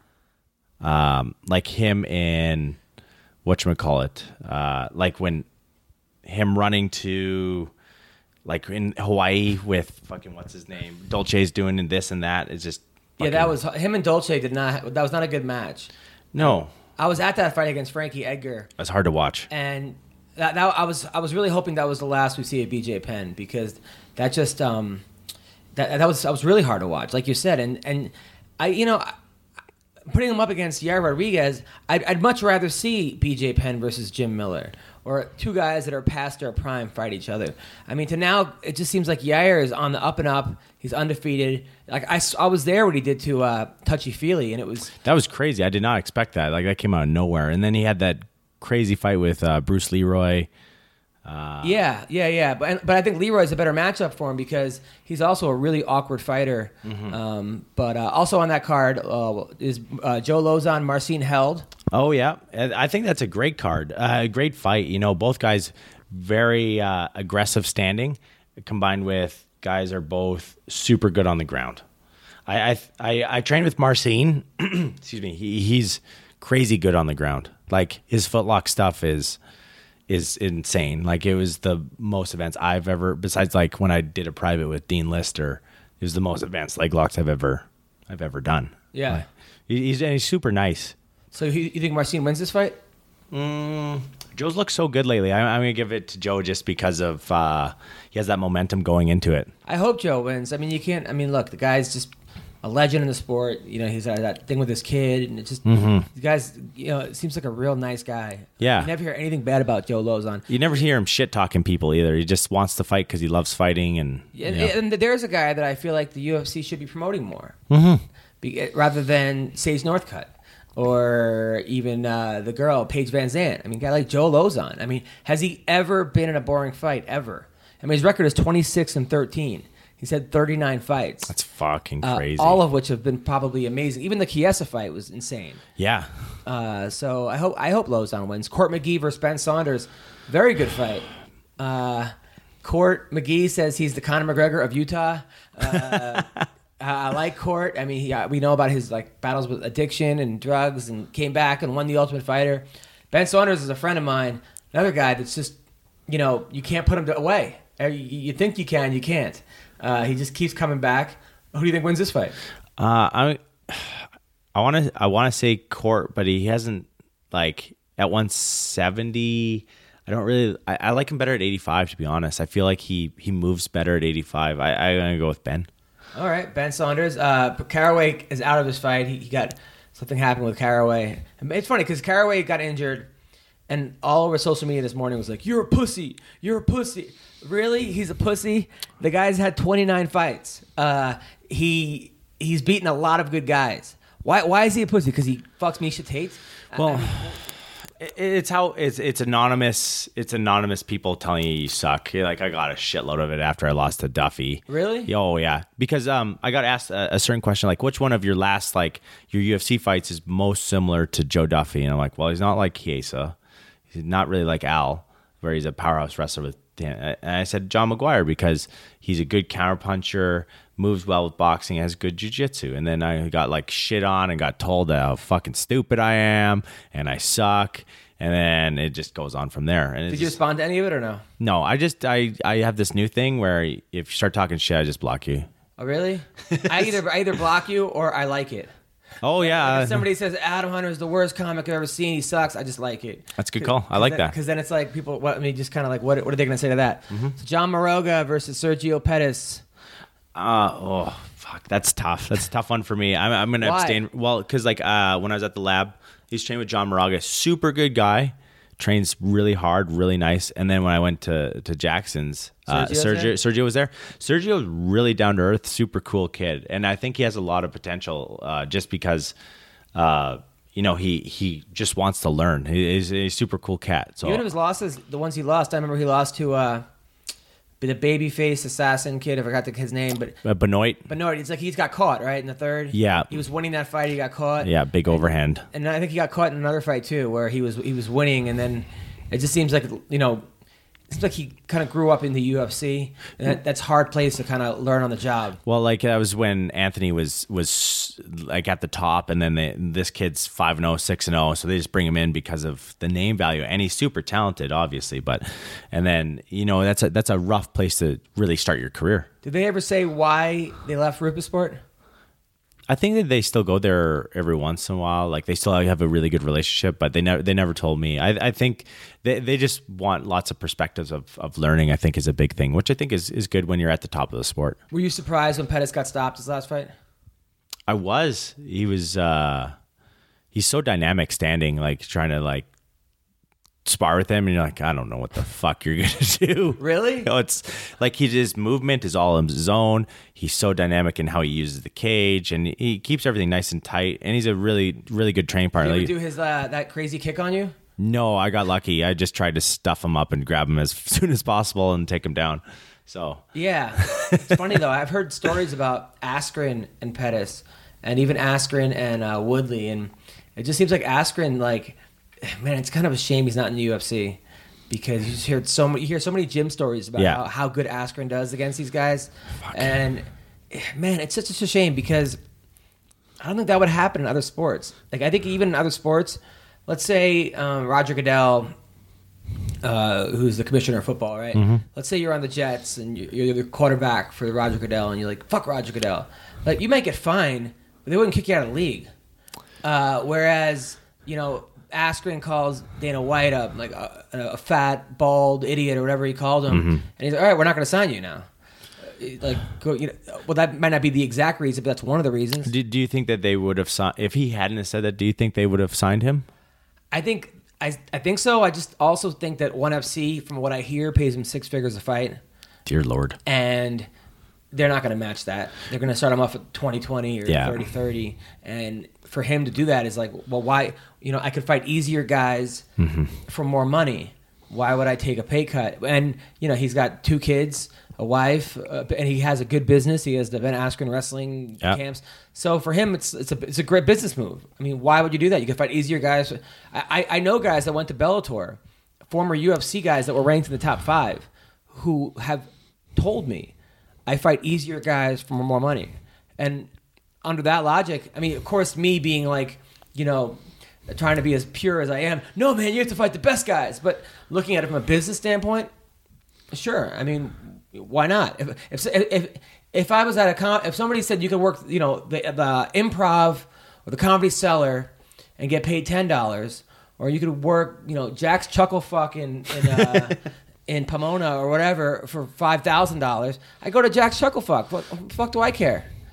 Speaker 2: um, like him in whatchamacallit, uh, like when him running to like in Hawaii with fucking what's his name, Dolce's doing and this and that. It's just
Speaker 1: yeah, that was him and Dolce did not. That was not a good match.
Speaker 2: No,
Speaker 1: I was at that fight against Frankie Edgar.
Speaker 2: It's hard to watch,
Speaker 1: and. That, that I was I was really hoping that was the last we see of B J Penn because that just um that that was that was really hard to watch, like you said, and and I you know putting him up against Yair Rodriguez, I'd, I'd much rather see B J Penn versus Jim Miller or two guys that are past their prime fight each other. I mean, to now it just seems like Yair is on the up and up. He's undefeated. Like I, I was there when he did to uh, Touchy Feely, and it was
Speaker 2: that was crazy. I did not expect that. Like that came out of nowhere, and then he had that. Crazy fight with uh, Bruce Leroy. Uh,
Speaker 1: yeah, yeah, yeah. But but I think Leroy's a better matchup for him because he's also a really awkward fighter. Mm-hmm. Um, but uh, also on that card uh, is uh, Joe Lozon, Marcin Held.
Speaker 2: Oh yeah, I think that's a great card, uh, a great fight. You know, both guys very uh, aggressive standing, combined with guys are both super good on the ground. I I I, I trained with Marcin. Excuse me. He, he's crazy good on the ground. Like his footlock stuff is is insane. Like it was the most advanced I've ever. Besides, like when I did a private with Dean Lister, it was the most advanced leg locks I've ever I've ever done.
Speaker 1: Yeah,
Speaker 2: like, he's and he's super nice.
Speaker 1: So you think Marcin wins this fight?
Speaker 2: Mm, Joe's looked so good lately. I, I'm gonna give it to Joe just because of uh, he has that momentum going into it.
Speaker 1: I hope Joe wins. I mean, you can't. I mean, look, the guy's just. A legend in the sport, you know. He's had that thing with his kid, and it just mm-hmm. the guy's, you know, it seems like a real nice guy.
Speaker 2: Yeah,
Speaker 1: you never hear anything bad about Joe Lozon.
Speaker 2: You never hear him shit talking people either. He just wants to fight because he loves fighting, and
Speaker 1: yeah,
Speaker 2: you know.
Speaker 1: and there's a guy that I feel like the U F C should be promoting more,
Speaker 2: mm-hmm.
Speaker 1: be, rather than Sage Northcutt or even uh, the girl Paige Van Zandt. I mean, a guy like Joe Lozon. I mean, has he ever been in a boring fight ever? I mean, his record is twenty-six and thirteen. He's had thirty-nine fights.
Speaker 2: That's fucking
Speaker 1: uh,
Speaker 2: crazy.
Speaker 1: All of which have been probably amazing. Even the Chiesa fight was insane.
Speaker 2: Yeah.
Speaker 1: Uh, so I hope I hope Lozon wins. Court McGee versus Ben Saunders, very good fight. Uh, Court McGee says he's the Conor McGregor of Utah. Uh, I like Court. I mean, he, we know about his like battles with addiction and drugs, and came back and won the Ultimate Fighter. Ben Saunders is a friend of mine. Another guy that's just, you know, you can't put him away. You, you think you can, you can't. Uh, he just keeps coming back. Who do you think wins this fight?
Speaker 2: Uh, I I want to I want to say Court, but he hasn't like at one seventy. I don't really. I, I like him better at eighty-five. To be honest, I feel like he he moves better at eighty-five. I I'm gonna go with Ben.
Speaker 1: All right, Ben Saunders. Uh, Caraway is out of this fight. He, he got something happened with Caraway. It's funny because Caraway got injured, and all over social media this morning was like, "You're a pussy. You're a pussy." Really? He's a pussy? The guy's had twenty-nine fights. Uh, he he's beaten a lot of good guys. Why why is he a pussy? Because he fucks Miesha Tate?
Speaker 2: Well.
Speaker 1: I mean,
Speaker 2: It's how it's it's anonymous. It's anonymous people telling you you suck. Like I got a shitload of it after I lost to Duffy.
Speaker 1: Really?
Speaker 2: Oh yeah. Because um, I got asked a, a certain question like, which one of your last like your U F C fights is most similar to Joe Duffy? And I'm like, well, he's not like Chiesa. He's not really like Al, where he's a powerhouse wrestler with. Dan. And I said John McGuire because he's a good counterpuncher, moves well with boxing, has good jiu-jitsu. And then I got like shit on and got told how fucking stupid I am and I suck. And then it just goes on from there. And
Speaker 1: Did you
Speaker 2: just,
Speaker 1: respond to any of it or no?
Speaker 2: No, I just I, I have this new thing where if you start talking shit, I just block you.
Speaker 1: Oh, really? I either I either block you or I like it.
Speaker 2: Oh yeah.
Speaker 1: Like if somebody says Adam Hunter is the worst comic I've ever seen, he sucks, I just like it.
Speaker 2: That's a good call. I like
Speaker 1: then,
Speaker 2: that.
Speaker 1: Because then it's like people, what, I mean, just kind of like, what, what are they going to say to that? Mm-hmm. So John Maroga versus Sergio Pettis.
Speaker 2: Uh, oh, fuck. That's tough. That's a tough one for me. I'm, I'm going to
Speaker 1: Why?
Speaker 2: abstain. Well, because like uh, when I was at the lab, he's trained with John Moraga. Super good guy. Trains really hard, really nice. And then when I went to, to Jackson's, uh, Sergio, Sergio was there. Sergio's really down to earth, super cool kid. And I think he has a lot of potential uh, just because, uh, you know, he, he just wants to learn. He, he's a super cool cat. So
Speaker 1: Even of his losses, the ones he lost, I remember he lost to uh, the babyface assassin kid. I forgot the kid's name, but
Speaker 2: uh, Benoit.
Speaker 1: Benoit. It's like he's got caught right in the third.
Speaker 2: Yeah,
Speaker 1: he was winning that fight. He got caught.
Speaker 2: Yeah, big overhand.
Speaker 1: And, and I think he got caught in another fight too, where he was he was winning, and then it just seems like you know, it seems like he kind of grew up in the U F C, and that, that's a hard place to kind of learn on the job.
Speaker 2: Well, like that was when Anthony was was like at the top, and then they, this kid's five and oh, six and oh, so they just bring him in because of the name value, and he's super talented, obviously. But and then you know that's a that's a rough place to really start your career.
Speaker 1: Did they ever say why they left Roupasport?
Speaker 2: I think that they still go there every once in a while. Like they still have a really good relationship, but they never they never told me. I, I think they they just want lots of perspectives of, of learning. I think is a big thing, which I think is, is good when you're at the top of the sport.
Speaker 1: Were you surprised when Pettis got stopped his last fight?
Speaker 2: I was. He was. Uh, he's so dynamic, standing, like trying to like spar with him, and you're like, I don't know what the fuck you're gonna do.
Speaker 1: Really?
Speaker 2: You know, it's like he his movement is all in his zone. He's so dynamic in how he uses the cage, and he keeps everything nice and tight. And he's a really, really good training partner.
Speaker 1: Did he ever do his uh, that crazy kick on you?
Speaker 2: No, I got lucky. I just tried to stuff him up and grab him as soon as possible and take him down. So
Speaker 1: yeah, it's funny though. I've heard stories about Askren and Pettis, and even Askren and uh, Woodley, and it just seems like Askren, like, man, it's kind of a shame he's not in the U F C because you just hear so many, you hear so many gym stories about
Speaker 2: Yeah.
Speaker 1: how, how good Askren does against these guys, and man, it's such a shame because I don't think that would happen in other sports. Like I think even in other sports, let's say um, Roger Goodell. Uh, who's the commissioner of football, right? Mm-hmm. Let's say you're on the Jets and you're the quarterback for Roger Goodell, and you're like, "Fuck Roger Goodell." Like you might get fined, but they wouldn't kick you out of the league. Uh, whereas, you know, Askren calls Dana White up like a, a fat, bald idiot or whatever he called him, mm-hmm. and he's like, "All right, we're not going to sign you now." Like, go, you know, well, that might not be the exact reason, but that's one of the reasons.
Speaker 2: Do, do you think that they would have signed if he hadn't have said that? Do you think they would have signed him?
Speaker 1: I think. I, I think so. I just also think that ONE F C, from what I hear, pays him six figures a fight.
Speaker 2: Dear Lord.
Speaker 1: And they're not going to match that. They're going to start him off at twenty twenty or
Speaker 2: yeah.
Speaker 1: thirty thirty. And for him to do that is like, well, why? You know, I could fight easier guys mm-hmm. for more money. Why would I take a pay cut? And, you know, he's got two kids, a wife, uh, and he has a good business. He has the Ben Askren wrestling yep. camps. So for him, it's it's a it's a great business move. I mean, why would you do that? You can fight easier guys. I, I know guys that went to Bellator, former U F C guys that were ranked in the top five, who have told me, I fight easier guys for more money. And under that logic, I mean, of course, me being like, you know, trying to be as pure as I am, no, man, you have to fight the best guys. But looking at it from a business standpoint, sure. I mean, why not? If if if, if I was at a con- if somebody said you could work, you know, the, the Improv or the Comedy Cellar and get paid ten dollars, or you could work, you know, Jack's Chuckle Fuck in in, uh, in Pomona or whatever for five thousand dollars, I go to Jack's Chuckle Fuck. What the fuck do I care?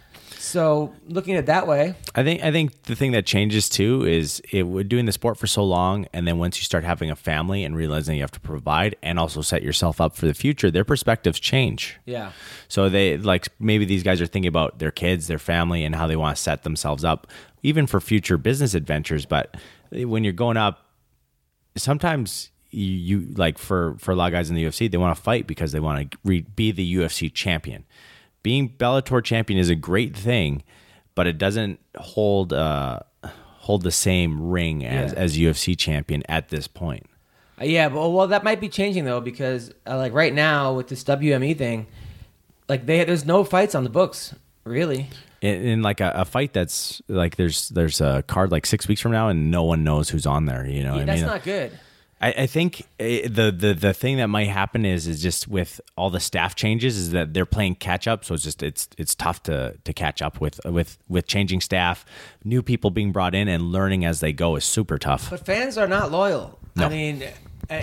Speaker 1: So looking at it that way,
Speaker 2: I think I think the thing that changes too is it would doing the sport for so long, and then once you start having a family and realizing you have to provide and also set yourself up for the future, their perspectives change.
Speaker 1: yeah.
Speaker 2: So they like maybe these guys are thinking about their kids, their family, and how they want to set themselves up, even for future business adventures. But when you're going up, sometimes you, you like for for a lot of guys in the U F C, they want to fight because they want to re- be the U F C champion. Being Bellator champion is a great thing, but it doesn't hold uh, hold the same ring as,
Speaker 1: Yeah.
Speaker 2: as U F C champion at this point.
Speaker 1: Uh, yeah, but well, that might be changing though because uh, like right now with this W M E thing, like they there's no fights on the books really.
Speaker 2: In, in like a, a fight that's like there's there's a card like six weeks from now and no one knows who's on there. You know,
Speaker 1: Yeah,
Speaker 2: what I
Speaker 1: that's
Speaker 2: mean?
Speaker 1: not good.
Speaker 2: I, I think eh, the, the the thing that might happen is is just with all the staff changes is that they're playing catch up, so it's just it's it's tough to to catch up with with with changing staff, new people being brought in and learning as they go is super tough.
Speaker 1: But fans are not loyal.
Speaker 2: No.
Speaker 1: I mean, I,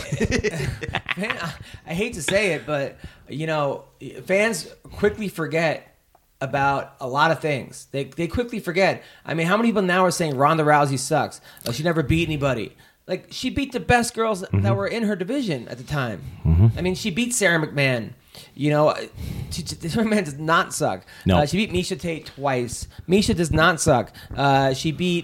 Speaker 1: fan- I hate to say it, but you know, fans quickly forget about a lot of things. They they quickly forget. I mean, how many people now are saying Ronda Rousey sucks? Like, she never beat anybody. Like, she beat the best girls
Speaker 2: Mm-hmm.
Speaker 1: that were in her division at the time. Mm-hmm. I mean, she beat Sarah McMahon. You know, she, she, Sarah McMahon does not suck.
Speaker 2: No.
Speaker 1: Uh, she beat Misha Tate twice. Misha does not suck. Uh, she beat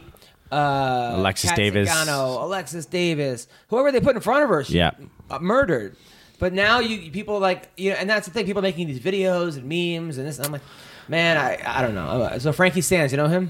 Speaker 1: uh,
Speaker 2: Alexis
Speaker 1: Kat
Speaker 2: Davis.
Speaker 1: Zingano, Alexis Davis, whoever they put in front of her, she
Speaker 2: Yeah.
Speaker 1: uh, murdered. But now you people like you know, and that's the thing. People are making these videos and memes and this. And I'm like, man, I I don't know. So Frankie Sands, you know him?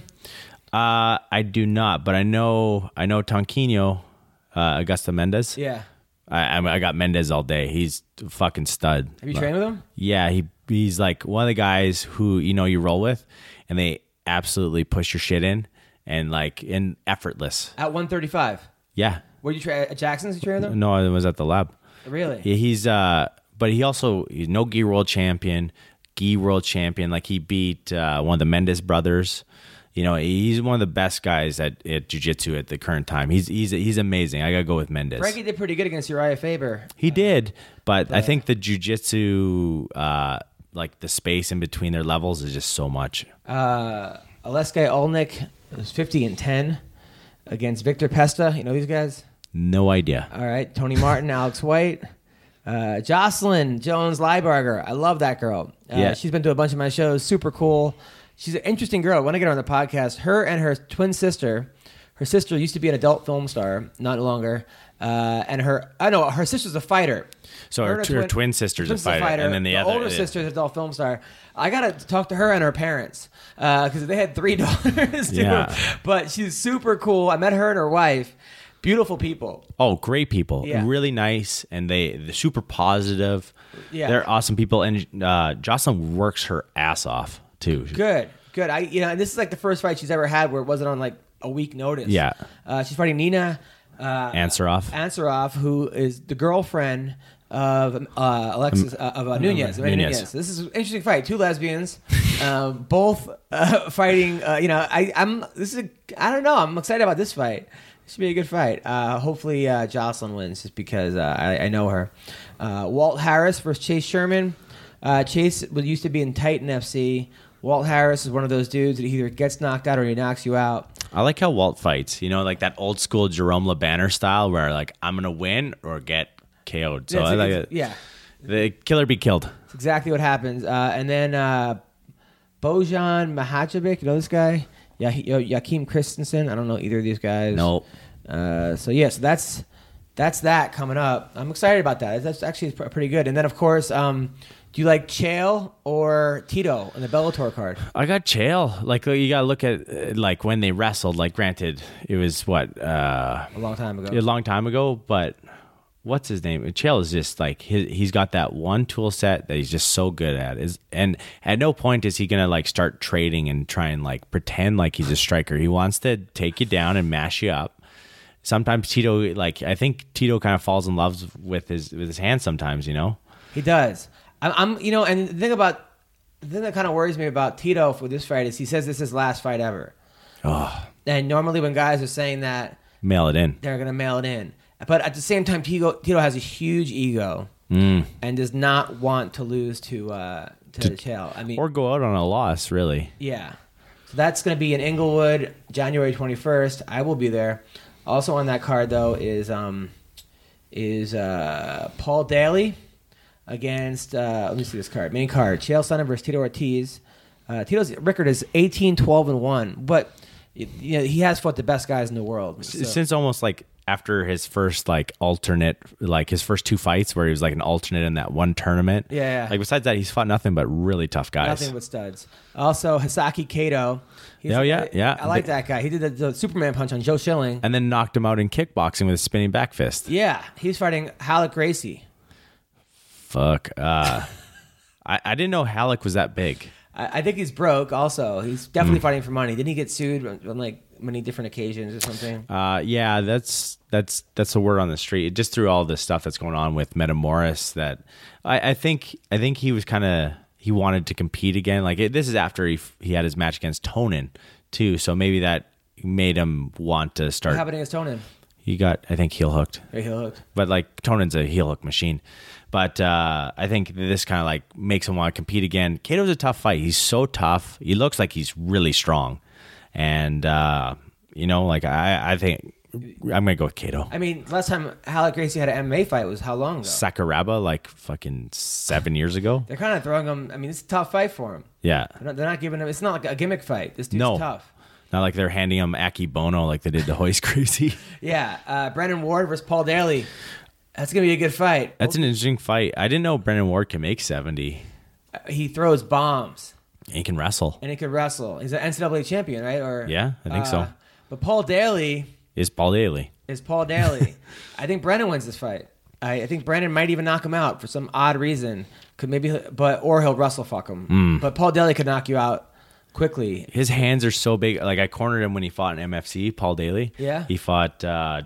Speaker 2: Uh, I do not, but I know I know Tonquinho, uh, Augusta Mendez.
Speaker 1: Yeah.
Speaker 2: I I I got Mendez all day. He's a fucking stud.
Speaker 1: Have you trained with him?
Speaker 2: Yeah, he he's like one of the guys who you know you roll with, and they absolutely push your shit in and like in effortless.
Speaker 1: At one thirty-five.
Speaker 2: Yeah.
Speaker 1: Were you tra- at Jackson's? You trained with him?
Speaker 2: No, I was at the lab.
Speaker 1: Really?
Speaker 2: Yeah, he's uh, but he also he's no gi world champion, gi world champion. Like he beat uh, one of the Mendez brothers. You know, he's one of the best guys at, at jiu-jitsu at the current time. He's he's he's amazing. I gotta go with Mendez.
Speaker 1: Frankie did pretty good against Uriah Faber.
Speaker 2: He did, but I think the jiu-jitsu, uh, like the space in between their levels, is just so much.
Speaker 1: Uh, Aleksei Olnik was fifty and ten against Victor Pesta. You know these guys?
Speaker 2: No idea.
Speaker 1: All right. Tony Martin, Alex White. Uh, Jocelyn Jones-Lieberger. I love that girl. Uh,
Speaker 2: Yeah.
Speaker 1: She's been to a bunch of my shows. Super cool. She's an interesting girl. I want to get her on the podcast. Her and her twin sister. Her sister used to be an adult film star, not longer. Uh, and her, I know, her sister's a fighter.
Speaker 2: So her,
Speaker 1: and
Speaker 2: her twin sister's a
Speaker 1: twin
Speaker 2: fighter, and then the,
Speaker 1: the
Speaker 2: other
Speaker 1: older
Speaker 2: yeah.
Speaker 1: sister's an adult film star. I got to talk to her and her parents because they had three daughters too.
Speaker 2: Yeah.
Speaker 1: But she's super cool. I met her and her wife. Beautiful people.
Speaker 2: Oh, great people,
Speaker 1: Yeah.
Speaker 2: really nice, and they they're super positive.
Speaker 1: Yeah.
Speaker 2: They're awesome people, and uh, Jocelyn works her ass off too.
Speaker 1: Good, good. I, you know, and this is like the first fight she's ever had where it wasn't on like a week notice.
Speaker 2: Yeah.
Speaker 1: Uh, she's fighting Nina uh,
Speaker 2: Ansaroff.
Speaker 1: Ansaroff, who is the girlfriend of uh, Alexis uh, of uh, Nunez. Amanda
Speaker 2: Nunez.
Speaker 1: Nunez. So this is an interesting fight. Two lesbians, um, both uh, fighting. Uh, you know, I, I'm. This is. A, I don't know. I'm excited about this fight. This should be a good fight. Uh, hopefully, uh, Jocelyn wins just because uh, I, I know her. Uh, Walt Harris versus Chase Sherman. Uh, Chase was used to be in Titan F C. Walt Harris is one of those dudes that either gets knocked out or he knocks you out.
Speaker 2: I like how Walt fights. You know, like that old school Jerome LeBanner style, where like I'm gonna win or get K O'd. So
Speaker 1: That's-
Speaker 2: I like
Speaker 1: it's-
Speaker 2: it.
Speaker 1: Yeah,
Speaker 2: The killer be killed.
Speaker 1: it's exactly what happens. Uh, and then uh, Bojan Mahajevic, you know this guy? Yeah, Jakeem Christensen. I don't know either of these guys.
Speaker 2: No.
Speaker 1: Uh, so yeah, so that's that's that coming up. I'm excited about that. That's actually pr- pretty good. And then of course, um, do you like Chael or Tito in the Bellator card?
Speaker 2: I got Chael. Like you gotta look at uh, like when they wrestled. Like granted, it was what uh,
Speaker 1: A long time ago.
Speaker 2: a long time ago, but what's his name? Chael is just like his, he's got that one tool set that he's just so good at. Is and at no point is he gonna like start trading and try and like pretend like he's a striker. He wants to take you down and mash you up. Sometimes Tito, like I think Tito, kind of falls in love with his with his hands. Sometimes, you know.
Speaker 1: He does. I'm, I'm, you know, and the thing about the thing that kind of worries me about Tito for this fight is he says this is his last fight ever.
Speaker 2: Oh,
Speaker 1: And normally when guys are saying that,
Speaker 2: mail it in.
Speaker 1: they're gonna mail it in. But at the same time, Tito, Tito has a huge ego
Speaker 2: Mm.
Speaker 1: and does not want to lose to uh, to,
Speaker 2: To-
Speaker 1: Chael. I mean,
Speaker 2: Or go out on a loss, really.
Speaker 1: yeah. So that's going to be in Inglewood, January twenty-first. I will be there. Also on that card, though, is um, is uh, Paul Daly against, uh, let me see this card, main card, Chael Sonnen versus Tito Ortiz. Uh, Tito's record is eighteen, twelve, and one, but you know, he has fought the best guys in the world. So.
Speaker 2: Since almost like after his first like alternate, like his first two fights where he was like an alternate in that one tournament.
Speaker 1: Yeah, yeah.
Speaker 2: Like besides that, he's fought nothing but really tough guys.
Speaker 1: Nothing but studs. Also, Hisaki Kato. He's,
Speaker 2: Oh, yeah, yeah.
Speaker 1: I like that guy. He did the, the Superman punch on Joe Schilling.
Speaker 2: And then knocked him out in kickboxing with a spinning back fist.
Speaker 1: Yeah, he's fighting Halleck Gracie.
Speaker 2: Fuck. Uh, I, I didn't know Halleck was that big.
Speaker 1: I, I think he's broke also. He's definitely
Speaker 2: Mm.
Speaker 1: fighting for money. Didn't he get sued on, on like many different occasions or something?
Speaker 2: Uh, yeah, that's that's that's the word on the street. Just through all this stuff that's going on with Metamoris, that I, I think I think he was kind of he wanted to compete again. Like it, this is after he he had his match against Tonin too, so maybe that made him want to start.
Speaker 1: What happened against Tonin?
Speaker 2: He got, I think, heel hooked.
Speaker 1: Or heel hooked.
Speaker 2: But like Tonin's a heel hook machine. But uh, I think this kind of like makes him want to compete again. Kato's a tough fight. He's so tough. He looks like he's really strong. And, uh, you know, like I, I think I'm going to go with Kato.
Speaker 1: I mean, last time Halleck Gracie had an M M A fight was how long ago?
Speaker 2: Sakuraba, like fucking seven years ago.
Speaker 1: They're kind of throwing him. I mean, it's a tough fight for him.
Speaker 2: Yeah.
Speaker 1: They're not, they're not giving him. It's not like a gimmick fight. This dude's
Speaker 2: No.
Speaker 1: tough.
Speaker 2: Not like they're handing him Aki Bono like they did to Hoist Gracie.
Speaker 1: Yeah, uh, Brendan Ward versus Paul Daly. That's gonna be a good fight.
Speaker 2: That's an interesting fight. I didn't know Brendan Ward can make seventy.
Speaker 1: Uh, He throws bombs
Speaker 2: He can wrestle.
Speaker 1: and he can wrestle. He's an N C double A champion, right? Or
Speaker 2: Yeah, I think so.
Speaker 1: uh, But Paul Daly
Speaker 2: Is Paul Daly.
Speaker 1: is Paul Daly. I think Brendan wins this fight. I, I think Brendan might even knock him out for some odd reason. Could maybe, but or he'll wrestle fuck him.
Speaker 2: Mm.
Speaker 1: But Paul Daly could knock you out quickly.
Speaker 2: His hands are so big. Like I cornered him when he fought in M F C, Paul Daly.
Speaker 1: Yeah.
Speaker 2: He fought uh,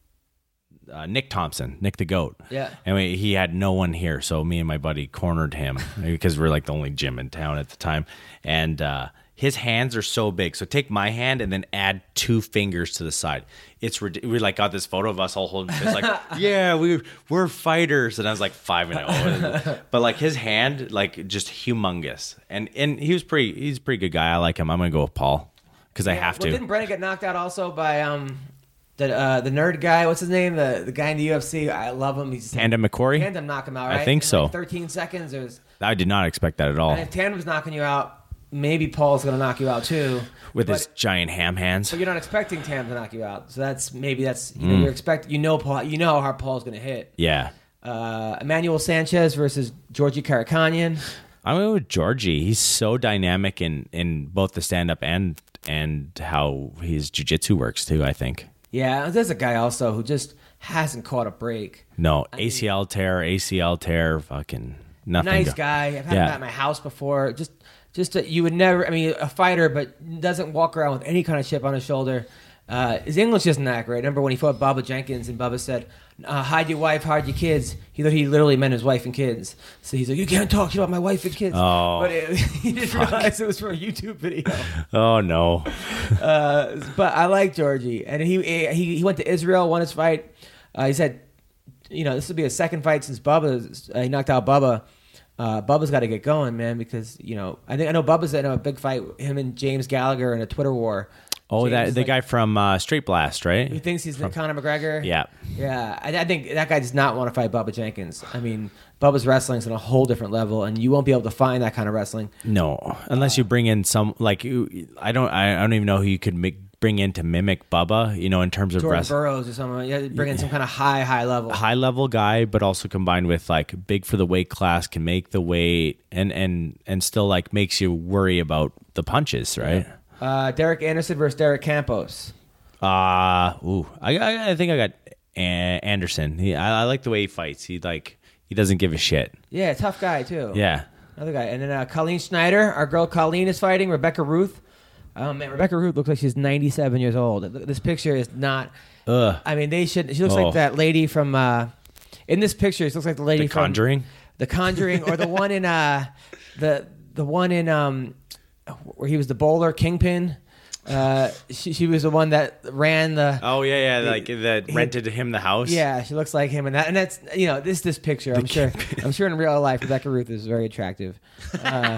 Speaker 2: uh, Nick Thompson, Nick the Goat.
Speaker 1: Yeah.
Speaker 2: Anyway, he had no one here, so me and my buddy cornered him because we're like the only gym in town at the time. And uh, his hands are so big. So take my hand and then add two fingers to the side. It's rid- we like got this photo of us all holding. It's like, yeah, we we're fighters, and I was like five and oh. But like his hand, like just humongous. And and he was pretty. He's a pretty good guy. I like him. I'm gonna go with Paul because I have
Speaker 1: Well,
Speaker 2: to.
Speaker 1: didn't Brendan get knocked out also by um the uh, the nerd guy? What's his name? The the guy in the U F C. I love him. He's
Speaker 2: Tandem McCory.
Speaker 1: Tandem knock him out.
Speaker 2: I
Speaker 1: Right?
Speaker 2: think
Speaker 1: In
Speaker 2: so.
Speaker 1: Like Thirteen seconds. It was,
Speaker 2: I did not expect that at all.
Speaker 1: and if Tandem's knocking you out, maybe Paul's gonna knock you out too.
Speaker 2: With
Speaker 1: but,
Speaker 2: his giant ham hands.
Speaker 1: but you're not expecting Tandem to knock you out. So that's maybe that's you know
Speaker 2: Mm.
Speaker 1: you're expect you know Paul you know how Paul's gonna hit.
Speaker 2: Yeah.
Speaker 1: Uh, Emmanuel Sanchez versus Georgie Karakhanyan.
Speaker 2: I'm going with Georgie. He's so dynamic in, in both the stand up and and how his jiu-jitsu works too, I think.
Speaker 1: Yeah, there's a guy also who just hasn't caught a break.
Speaker 2: No, A C L tear, A C L tear, fucking nothing.
Speaker 1: Nice
Speaker 2: go-
Speaker 1: guy. I've had
Speaker 2: Yeah.
Speaker 1: him at my house before. Just, just a, you would never. I mean, a fighter, but doesn't walk around with any kind of chip on his shoulder. Uh, his English isn't that great. Remember when he fought Bubba Jenkins and Bubba said, uh, "Hide your wife, hide your kids." He thought he literally meant his wife and kids. So he's like, "You can't talk shit about my wife and kids."
Speaker 2: Oh,
Speaker 1: but it, he didn't realize it was from a YouTube video.
Speaker 2: Oh no.
Speaker 1: Uh, but I like Georgie, and he he he went to Israel, won his fight. Uh, he said, you know, this will be his second fight since Bubba. Uh, he knocked out Bubba. Uh, Bubba's got to get going, man, because you know I think I know Bubba's in a big fight. Him and James Gallagher in a Twitter war.
Speaker 2: Oh,
Speaker 1: James
Speaker 2: that
Speaker 1: is
Speaker 2: the
Speaker 1: like-
Speaker 2: guy from uh, Straight Blast, right?
Speaker 1: Who thinks he's the Conor McGregor?
Speaker 2: Yeah.
Speaker 1: Yeah, I, I think that guy does not want to fight Bubba Jenkins. I mean, Bubba's wrestling's on a whole different level, and you won't be able to find that kind of wrestling.
Speaker 2: No, unless you bring in some like you- I don't I, I don't even know who you could make, bring in to mimic Bubba, you know, in terms of
Speaker 1: Jordan
Speaker 2: wrestling.
Speaker 1: Burroughs or something. You bring in some kind of high, high level.
Speaker 2: High level guy, but also combined with like big for the weight class, can make the weight, and and and still like makes you worry about the punches, right?
Speaker 1: Uh, Derek Anderson versus Derek Campos.
Speaker 2: Uh ooh, I I, I think I got A- Anderson. He, I, I like the way he fights. He like he doesn't give a shit.
Speaker 1: Yeah, tough guy too.
Speaker 2: Yeah.
Speaker 1: Another guy. And then uh, Colleen Schneider, our girl Colleen is fighting Rebecca Ruth. Oh man, Rebecca Ruth looks like she's ninety-seven years old. This picture is not.
Speaker 2: Ugh.
Speaker 1: I mean, they should. She looks
Speaker 2: Oh.
Speaker 1: like that lady from. Uh, in this picture, she looks like the lady
Speaker 2: The
Speaker 1: from
Speaker 2: Conjuring.
Speaker 1: The Conjuring, or the one in uh, the the one in um, where he was the bowler kingpin. Uh, she she was the one that ran the.
Speaker 2: Oh yeah, yeah, like that rented him the house.
Speaker 1: Yeah, she looks like him, and that, and that's you know this this picture. I'm sure I'm sure in real life Rebecca Ruth is very attractive. Uh,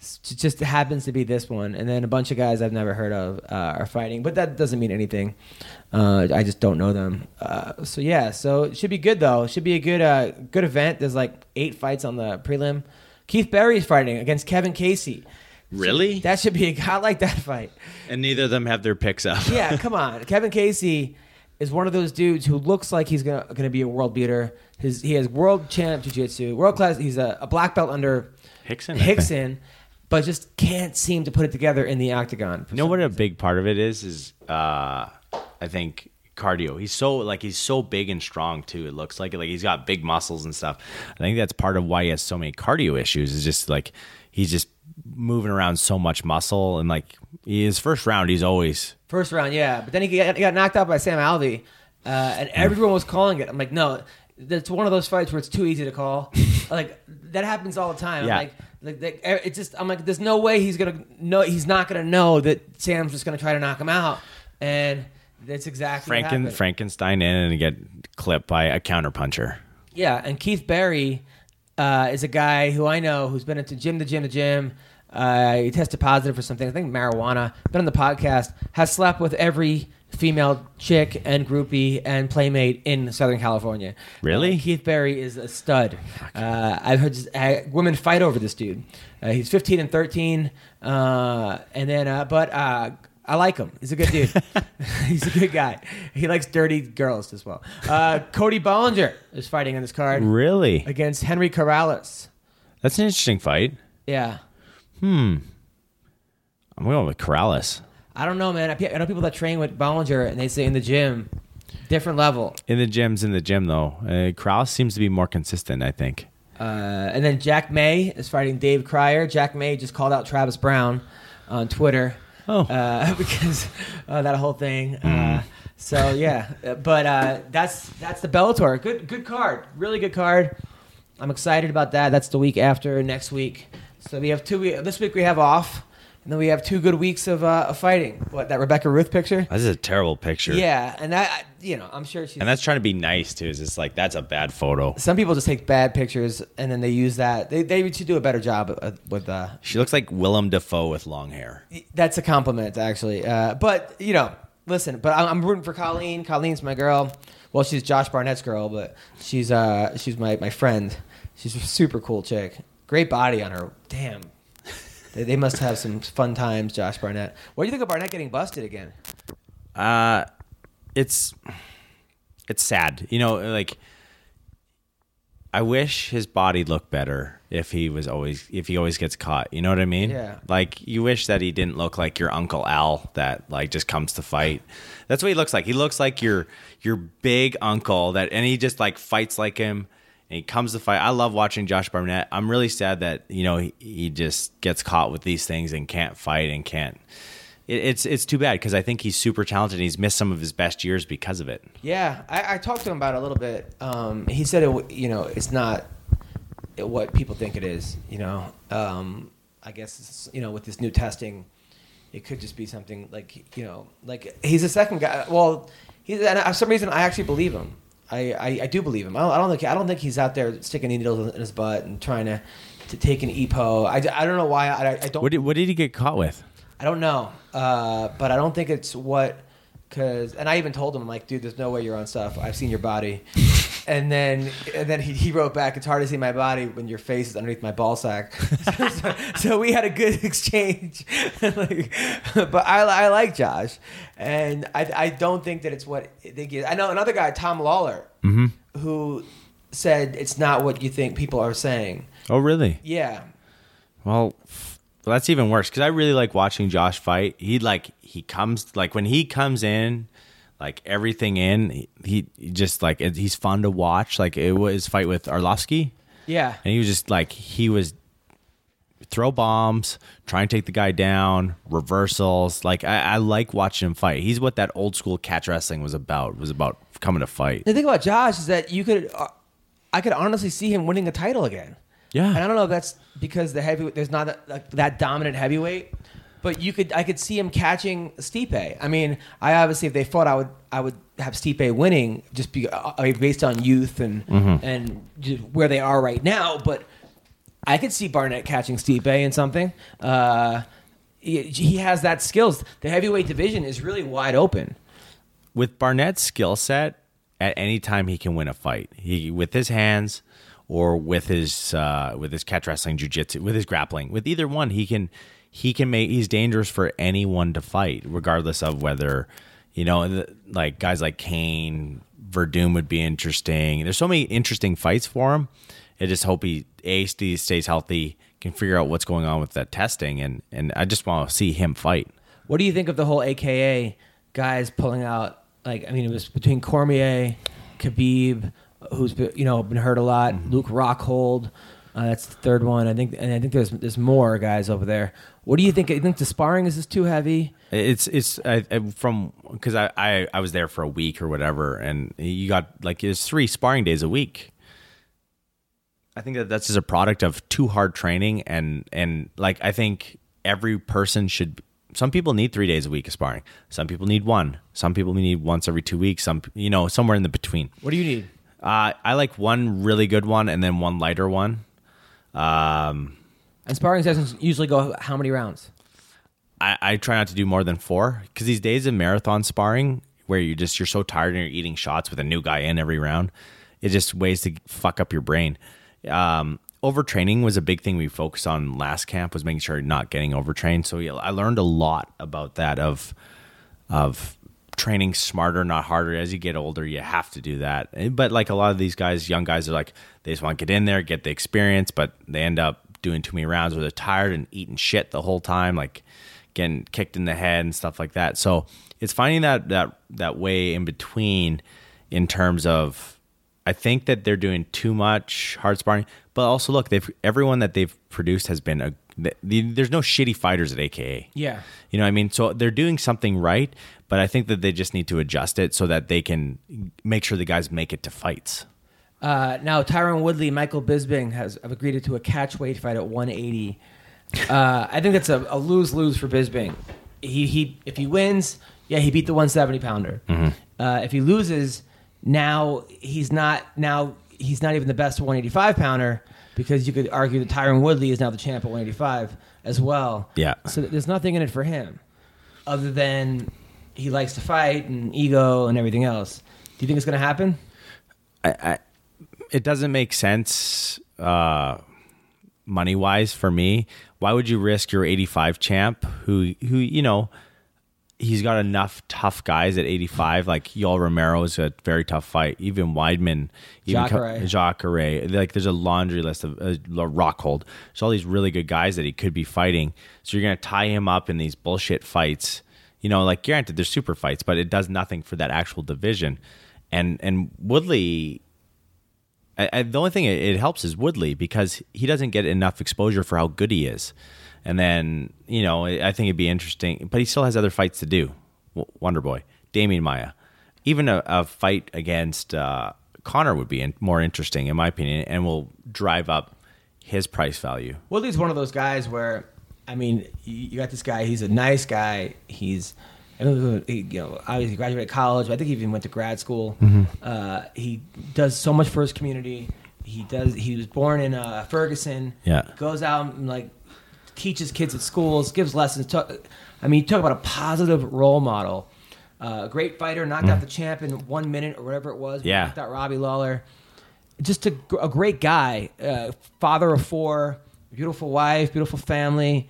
Speaker 1: It just happens to be this one, and then a bunch of guys I've never heard of uh, are fighting, but that doesn't mean anything. Uh, I just don't know them. Uh, so yeah, so it should be good though. It should be a good uh, good event. There's like eight fights on the prelim. Keith Berry's fighting against Kevin Casey.
Speaker 2: Really?
Speaker 1: So that should be a I like that fight.
Speaker 2: And neither of them have their picks up.
Speaker 1: Yeah, come on. Kevin Casey is one of those dudes who looks like he's gonna gonna be a world beater. His he has world champ jiu-jitsu, world class. He's a, a black belt under
Speaker 2: Hickson.
Speaker 1: Hickson. But just can't seem to put it together in the octagon.
Speaker 2: You know what a big part of it is? Is uh, I think cardio. He's so like he's so big and strong too. It looks like like he's got big muscles and stuff. I think that's part of why he has so many cardio issues. Is just like he's just moving around so much muscle and like his first round he's always
Speaker 1: first round, yeah. But then he got, he got knocked out by Sam Alvey, uh, and everyone was calling it. I'm like, no, it's one of those fights where it's too easy to call. Like that happens all the time.
Speaker 2: Yeah.
Speaker 1: I'm like. Like, like it's just I'm like there's no way he's gonna know he's not gonna know that Sam's just gonna try to knock him out, and that's exactly
Speaker 2: Franken,
Speaker 1: what happened.
Speaker 2: Frankenstein in and get clipped by a counterpuncher.
Speaker 1: Yeah, and Keith Berry uh, is a guy who I know who's been into gym to gym to gym. Uh, he tested positive for something, I think marijuana. Been on the podcast, has slept with every female chick and groupie and playmate in Southern California.
Speaker 2: Really?
Speaker 1: Uh, Keith Berry is a stud. Uh, I've heard just, uh, women fight over this dude. Uh, he's fifteen and thirteen, uh, and then uh, but uh, I like him. He's a good dude. He's a good guy. He likes dirty girls as well. Uh, Cody Bollinger is fighting on this card.
Speaker 2: Really?
Speaker 1: Against Henry Corrales.
Speaker 2: That's an interesting fight.
Speaker 1: Yeah.
Speaker 2: Hmm. I'm going with Corrales.
Speaker 1: I don't know, man. I I know people that train with Bollinger, and they say in the gym, different level.
Speaker 2: In the gym's in the gym, though. Uh, Corrales seems to be more consistent, I think.
Speaker 1: Uh, and then Jack May is fighting Dave Cryer. Jack May just called out Travis Brown on Twitter.
Speaker 2: Oh.
Speaker 1: Uh, because uh, that whole thing.
Speaker 2: Mm.
Speaker 1: Uh, so, yeah. But uh, that's that's the Bellator. Good, good card. Really good card. I'm excited about that. That's the week after next week. So we have two. We- this week we have off. And then we have two good weeks of, uh, of fighting. What, that Rebecca Ruth picture?
Speaker 2: This is a terrible picture.
Speaker 1: Yeah, and that, you know, I'm sure she's...
Speaker 2: And that's trying to be nice, too. It's just like, that's a bad photo.
Speaker 1: Some people just take bad pictures, and then they use that. They they should do a better job uh, with... Uh,
Speaker 2: She looks like Willem Dafoe with long hair.
Speaker 1: that's a compliment, actually. Uh, but, you know, listen, but I'm, I'm rooting for Colleen. Colleen's my girl. Well, she's Josh Barnett's girl, but she's uh she's my, my friend. She's a super cool chick. Great body on her. Damn. They, they must have some fun times, Josh Barnett. What do you think of Barnett getting busted again?
Speaker 2: Uh, it's it's sad. You know, like, I wish his body looked better if he was always if he always gets caught. You know what I mean?
Speaker 1: Yeah.
Speaker 2: Like, you wish that he didn't look like your Uncle Al that like just comes to fight. That's what he looks like. He looks like your your big uncle that, and he just like fights like him. And he comes to fight. I love watching Josh Barnett. I'm really sad that, you know, he, he just gets caught with these things and can't fight and can't. It, it's it's too bad because I think he's super talented. And he's missed some of his best years because of it.
Speaker 1: Yeah, I, I talked to him about it a little bit. Um, he said, it, you know, it's not what people think it is. You know, um, I guess it's, you know, with this new testing, it could just be something like, you know, like he's a second guy. Well, he's and for some reason I actually believe him. I, I, I do believe him. I don't, I don't think I don't think he's out there sticking needles in his butt and trying to, to take an E P O. I, I don't know why. I, I don't.
Speaker 2: What did, what did he get caught with?
Speaker 1: I don't know, uh, but I don't think it's what. Cause, and I even told him, I'm like, dude, there's no way you're on stuff. I've seen your body. And then and then he, he wrote back, it's hard to see my body when your face is underneath my ball sack. so, so we had a good exchange. like, but I, I like Josh. And I I don't think that it's what I think it is. I know another guy, Tom Lawler,
Speaker 2: Mm-hmm.
Speaker 1: who said it's not what you think people are saying.
Speaker 2: Oh, really?
Speaker 1: Yeah.
Speaker 2: Well, well that's even worse because I really like watching Josh fight. He like he comes like when he comes in, like everything in. He, he just like it, he's fun to watch. Like it was his fight with Arlovsky.
Speaker 1: Yeah.
Speaker 2: And he was just like he was throw bombs, try and take the guy down, reversals. Like I, I like watching him fight. He's what that old school catch wrestling was about. It was about coming to fight.
Speaker 1: The thing about Josh is that you could, uh, I could honestly see him winning a title again.
Speaker 2: Yeah.
Speaker 1: And I don't know if that's because the heavy there's not a, like, that dominant heavyweight, but you could I could see him catching Stipe. I mean, I obviously if they fought, I would I would have Stipe winning just be, uh, based on youth and
Speaker 2: Mm-hmm.
Speaker 1: and just where they are right now. But I could see Barnett catching Stipe in something. Uh, he, he has that skills. The heavyweight division is really wide open.
Speaker 2: With Barnett's skill set, at any time he can win a fight. He with his hands or with his uh, with his catch wrestling, jiu-jitsu, with his grappling. With either one, he can he can make he's dangerous for anyone to fight, regardless of whether, you know, like guys like Kane, Verdum would be interesting. There's so many interesting fights for him. I just hope he A, stays healthy, can figure out what's going on with that testing, and and I just want to see him fight.
Speaker 1: What do you think of the whole A K A guys pulling out? Like, I mean, it was between Cormier, Khabib, who's been, you know been hurt a lot, mm-hmm. Luke Rockhold, uh, that's the third one. I think, and I think there's there's more guys over there. What do you think? You think the sparring is this too heavy?
Speaker 2: It's it's I, I, from because I, I I was there for a week or whatever, and you got like there's three sparring days a week. I think that that's just a product of too hard training, and and like I think every person should. Some people need three days a week of sparring. Some people need one. Some people need once every two weeks. Some, you know, somewhere in the between.
Speaker 1: What do you need?
Speaker 2: Uh, I like one really good one and then one lighter one. Um,
Speaker 1: and sparring sessions usually go how many rounds?
Speaker 2: I, I try not to do more than four because these days of marathon sparring, where you just you're so tired and you're eating shots with a new guy in every round, it's just ways to fuck up your brain. Um, Overtraining was a big thing we focused on last camp, was making sure you're not getting overtrained. So I learned a lot about that of of training smarter, not harder. As you get older, you have to do that. But like a lot of these guys, young guys, are like, they just want to get in there, get the experience, but they end up doing too many rounds where they're tired and eating shit the whole time, like getting kicked in the head and stuff like that. So it's finding that that that way in between in terms of, I think that they're doing too much hard sparring, but also look, they've everyone that they've produced has been a. The, there's no shitty fighters at A K A.
Speaker 1: Yeah,
Speaker 2: you know what I mean. So they're doing something right, but I think that they just need to adjust it so that they can make sure the guys make it to fights.
Speaker 1: Uh, now Tyron Woodley, Michael Bisping has have agreed to a catch weight fight at one eighty. Uh, I think that's a, a lose lose for Bisping. He he if he wins, yeah, he beat the one seventy pounder. Mm-hmm. Uh, if he loses. Now he's not. Now he's not even the best one eighty-five pounder, because you could argue that Tyron Woodley is now the champ at one eighty-five as well.
Speaker 2: Yeah.
Speaker 1: So there's nothing in it for him, other than he likes to fight and ego and everything else. Do you think it's going to happen?
Speaker 2: I, I, it doesn't make sense uh, money wise for me. Why would you risk your eighty-five champ, who who you know? He's got enough tough guys at eighty-five. Like Yoel Romero is a very tough fight. Even Weidman, even
Speaker 1: Jacare.
Speaker 2: Jacare. Like there's a laundry list of uh, Rockhold. There's all these really good guys that he could be fighting. So you're gonna tie him up in these bullshit fights. You know, like granted, there's super fights, but it does nothing for that actual division. And and Woodley, I, I, the only thing it, it helps is Woodley, because he doesn't get enough exposure for how good he is. And then, you know, I think it'd be interesting, but he still has other fights to do. Wonder Boy, Damian Maia, even a, a fight against uh, Conor would be in, more interesting, in my opinion, and will drive up his price value.
Speaker 1: Woodley's one of those guys where, I mean, you got this guy. He's a nice guy. He's, I mean, he, you know, obviously graduated college. I think he even went to grad school. Mm-hmm. Uh, he does so much for his community. He does. He was born in uh, Ferguson.
Speaker 2: Yeah,
Speaker 1: goes out and like. Teaches kids at schools, gives lessons. Talk, I mean, you talk about a positive role model. Uh, great fighter, knocked mm. out the champ in one minute or whatever it was.
Speaker 2: Yeah.
Speaker 1: Knocked out Robbie Lawler. Just a, a great guy. Uh, father of four, beautiful wife, beautiful family.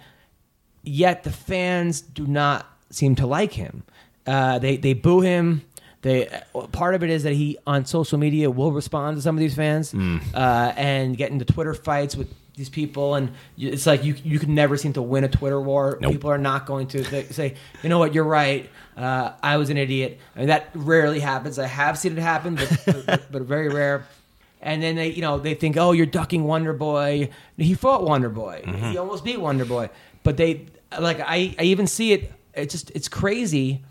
Speaker 1: Yet the fans do not seem to like him. Uh, they they boo him. They part of it is that he on social media will respond to some of these fans mm. uh, and get into Twitter fights with these people, and it's like you you can never seem to win a Twitter war.
Speaker 2: Nope.
Speaker 1: People are not going to they say, you know what, you're right. Uh, I was an idiot. I mean, that rarely happens. I have seen it happen, but, but but very rare. And then they, you know, they think, oh, you're ducking Wonder Boy. He fought Wonder Boy. Mm-hmm. He almost beat Wonder Boy. But they, like, I, I even see it. It's just, it's crazy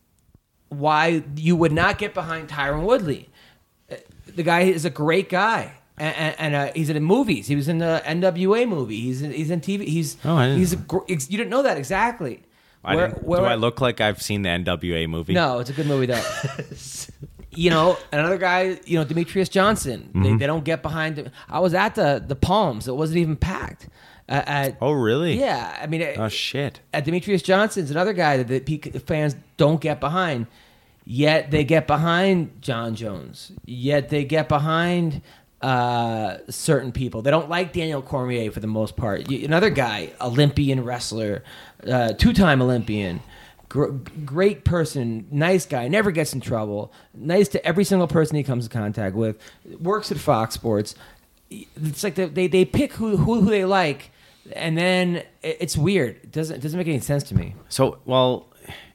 Speaker 1: why you would not get behind Tyron Woodley. The guy is a great guy. And, and uh, he's in movies. He was in the N W A movie. He's in, he's in T V. He's
Speaker 2: oh, I didn't.
Speaker 1: he's a, you didn't know that exactly.
Speaker 2: I where, didn't. Where, Do I look like I've seen the N W A movie?
Speaker 1: No, it's a good movie though. You know, another guy, you know, Demetrius Johnson. Mm-hmm. They, they don't get behind. I was at the the Palms. It wasn't even packed. Uh, at,
Speaker 2: oh, really?
Speaker 1: Yeah. I mean,
Speaker 2: oh shit.
Speaker 1: At Demetrius Johnson's another guy that the fans don't get behind. Yet they get behind John Jones. Yet they get behind uh, certain people. They don't like Daniel Cormier for the most part. Another guy, Olympian wrestler, uh, two-time Olympian. Gr- great person, nice guy, never gets in trouble, nice to every single person he comes in contact with, works at Fox Sports. It's like they they, they pick who, who who they like, and then it's weird. It doesn't it doesn't make any sense to me.
Speaker 2: So, well,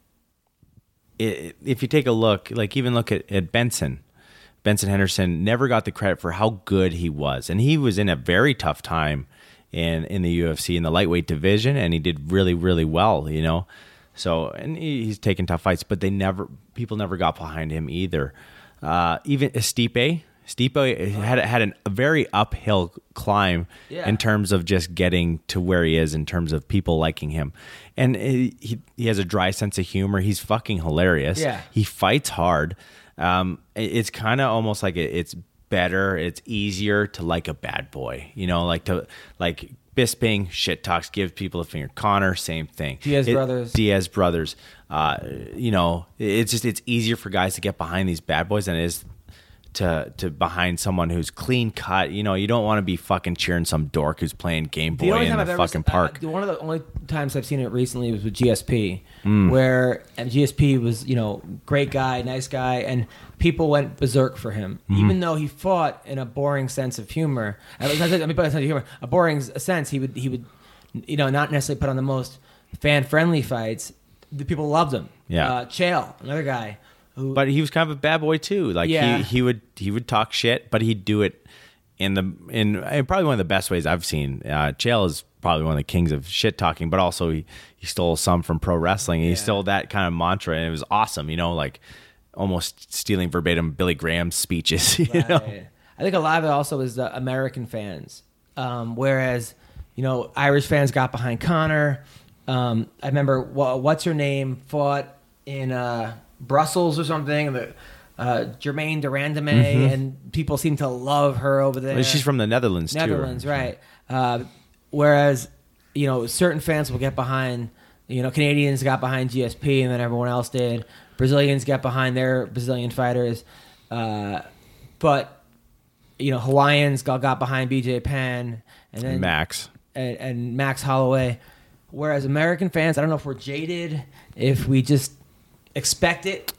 Speaker 2: it, if you take a look, like even look at, at Benson, Benson Henderson never got the credit for how good he was, and he was in a very tough time in in the U F C in the lightweight division, and he did really really well, you know. So, and he's taken tough fights, but they never, people never got behind him either. Uh, even Stipe, Stipe had had an, a very uphill climb yeah. in terms of just getting to where he is in terms of people liking him. And he he has a dry sense of humor. He's fucking hilarious.
Speaker 1: Yeah.
Speaker 2: He fights hard. Um, it's kind of almost like it, it's better, it's easier to like a bad boy, you know, like to like. Bisping, shit talks, gives people a finger. Connor, same thing.
Speaker 1: Diaz
Speaker 2: it,
Speaker 1: brothers.
Speaker 2: Diaz brothers. Uh, you know, it's just it's easier for guys to get behind these bad boys than it is to to behind someone who's clean cut. You know, you don't want to be fucking cheering some dork who's playing Game Boy in the fucking
Speaker 1: seen,
Speaker 2: park.
Speaker 1: Uh, one of the only times I've seen it recently was with G S P, mm. where and G S P was, you know, great guy, nice guy, and people went berserk for him, mm-hmm. even though he fought in a boring sense of humor. I mean, by sense of humor, a boring sense, he would he would, you know, not necessarily put on the most fan friendly fights. The people loved him.
Speaker 2: Yeah,
Speaker 1: uh, Chael, another guy. Who,
Speaker 2: but he was kind of a bad boy too. Like
Speaker 1: yeah.
Speaker 2: he, he would he would talk shit, but he'd do it in the in probably one of the best ways I've seen. Uh, Chael is probably one of the kings of shit talking, but also he, he stole some from pro wrestling. And yeah. He stole that kind of mantra, and it was awesome. You know, like almost stealing verbatim Billy Graham's speeches. You right. know?
Speaker 1: I think a lot of it also is the American fans, um, whereas you know Irish fans got behind Connor. Um, I remember what's her name fought in. Uh, Brussels or something, and the uh, Germaine Durandame, mm-hmm. and people seem to love her over there.
Speaker 2: Well, she's from the Netherlands,
Speaker 1: Netherlands,
Speaker 2: too.
Speaker 1: Netherlands, right. Uh, whereas, you know, certain fans will get behind, you know, Canadians got behind G S P, and then everyone else did. Brazilians got behind their Brazilian fighters. Uh, but, you know, Hawaiians got, got behind B J Penn. And then
Speaker 2: Max.
Speaker 1: And, and Max Holloway. Whereas American fans, I don't know if we're jaded, if we just expect it,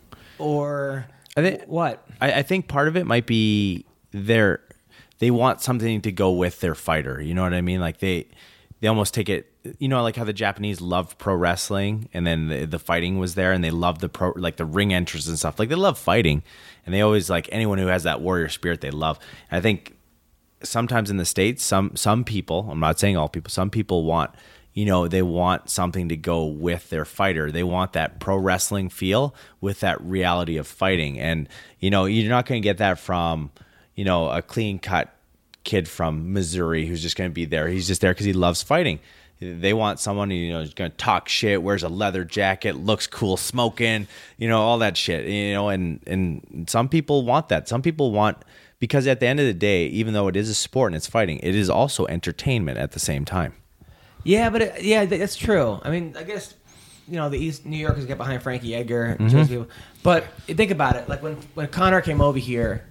Speaker 1: or
Speaker 2: I think
Speaker 1: what?
Speaker 2: I, I think part of it might be their they want something to go with their fighter. You know what I mean? Like they they almost take it. You know, like how the Japanese loved pro wrestling, and then the, the fighting was there, and they loved the pro like the ring entrance and stuff. Like they love fighting, and they always like anyone who has that warrior spirit. They love. And I think sometimes in the States, some some people. I'm not saying all people. Some people want. You know, they want something to go with their fighter. They want that pro wrestling feel with that reality of fighting. And, you know, you're not going to get that from, you know, a clean cut kid from Missouri who's just going to be there. He's just there because he loves fighting. They want someone who, you know, is going to talk shit, wears a leather jacket, looks cool, smoking, you know, all that shit, you know, and, and some people want that. Some people want, because at the end of the day, even though it is a sport and it's fighting, it is also entertainment at the same time.
Speaker 1: Yeah, but it, yeah, that's true. I mean, I guess you know the East New Yorkers get behind Frankie Edgar,
Speaker 2: mm-hmm.
Speaker 1: but think about it. Like when, when Connor came over here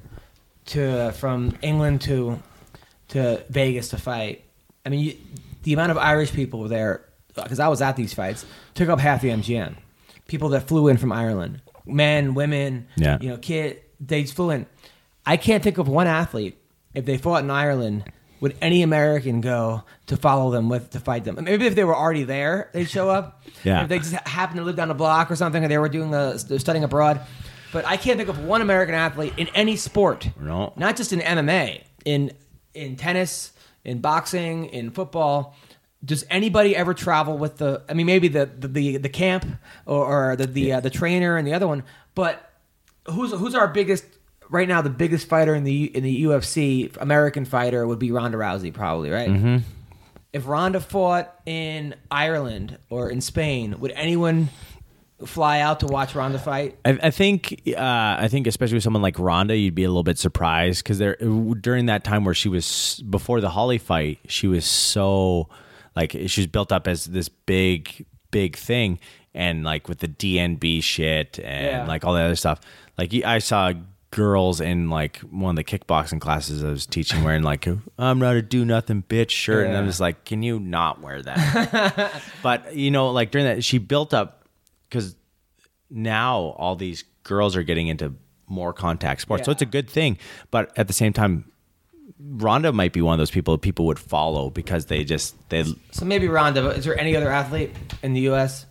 Speaker 1: to from England to to Vegas to fight. I mean, you, the amount of Irish people were there because I was at these fights took up half the M G M. People that flew in from Ireland, men, women,
Speaker 2: yeah.
Speaker 1: you know, kid, they flew in. I can't think of one athlete if they fought in Ireland. Would any American go to follow them with to fight them? Maybe if they were already there, they'd show up.
Speaker 2: Yeah.
Speaker 1: If they just happened to live down the block or something, or they were doing the they're studying abroad. But I can't think of one American athlete in any sport.
Speaker 2: No.
Speaker 1: Not just in M M A, in in tennis, in boxing, in football. Does anybody ever travel with the? I mean, maybe the the the, the camp or, or the the,
Speaker 2: yeah.
Speaker 1: uh, the trainer and the other one. But who's who's our biggest? Right now, the biggest fighter in the in the U F C, American fighter, would be Ronda Rousey, probably, right?
Speaker 2: Mm-hmm.
Speaker 1: If Ronda fought in Ireland or in Spain, would anyone fly out to watch Ronda fight?
Speaker 2: I, I think uh, I think especially with someone like Ronda, you'd be a little bit surprised because there during that time where she was before the Holly fight, she was so like she was built up as this big big thing, and like with the D N B shit and
Speaker 1: Yeah.
Speaker 2: like all the other stuff. Like I saw girls in like one of the kickboxing classes I was teaching wearing like I'm not a do nothing bitch shirt, and I'm
Speaker 1: Yeah.
Speaker 2: just like, can you not wear that? But you know, like during that, she built up because now all these girls are getting into more contact sports, so
Speaker 1: Yeah.
Speaker 2: it's a good thing. But at the same time, Ronda might be one of those people that people would follow because they just they
Speaker 1: So maybe Ronda. But is there any other athlete in the U S?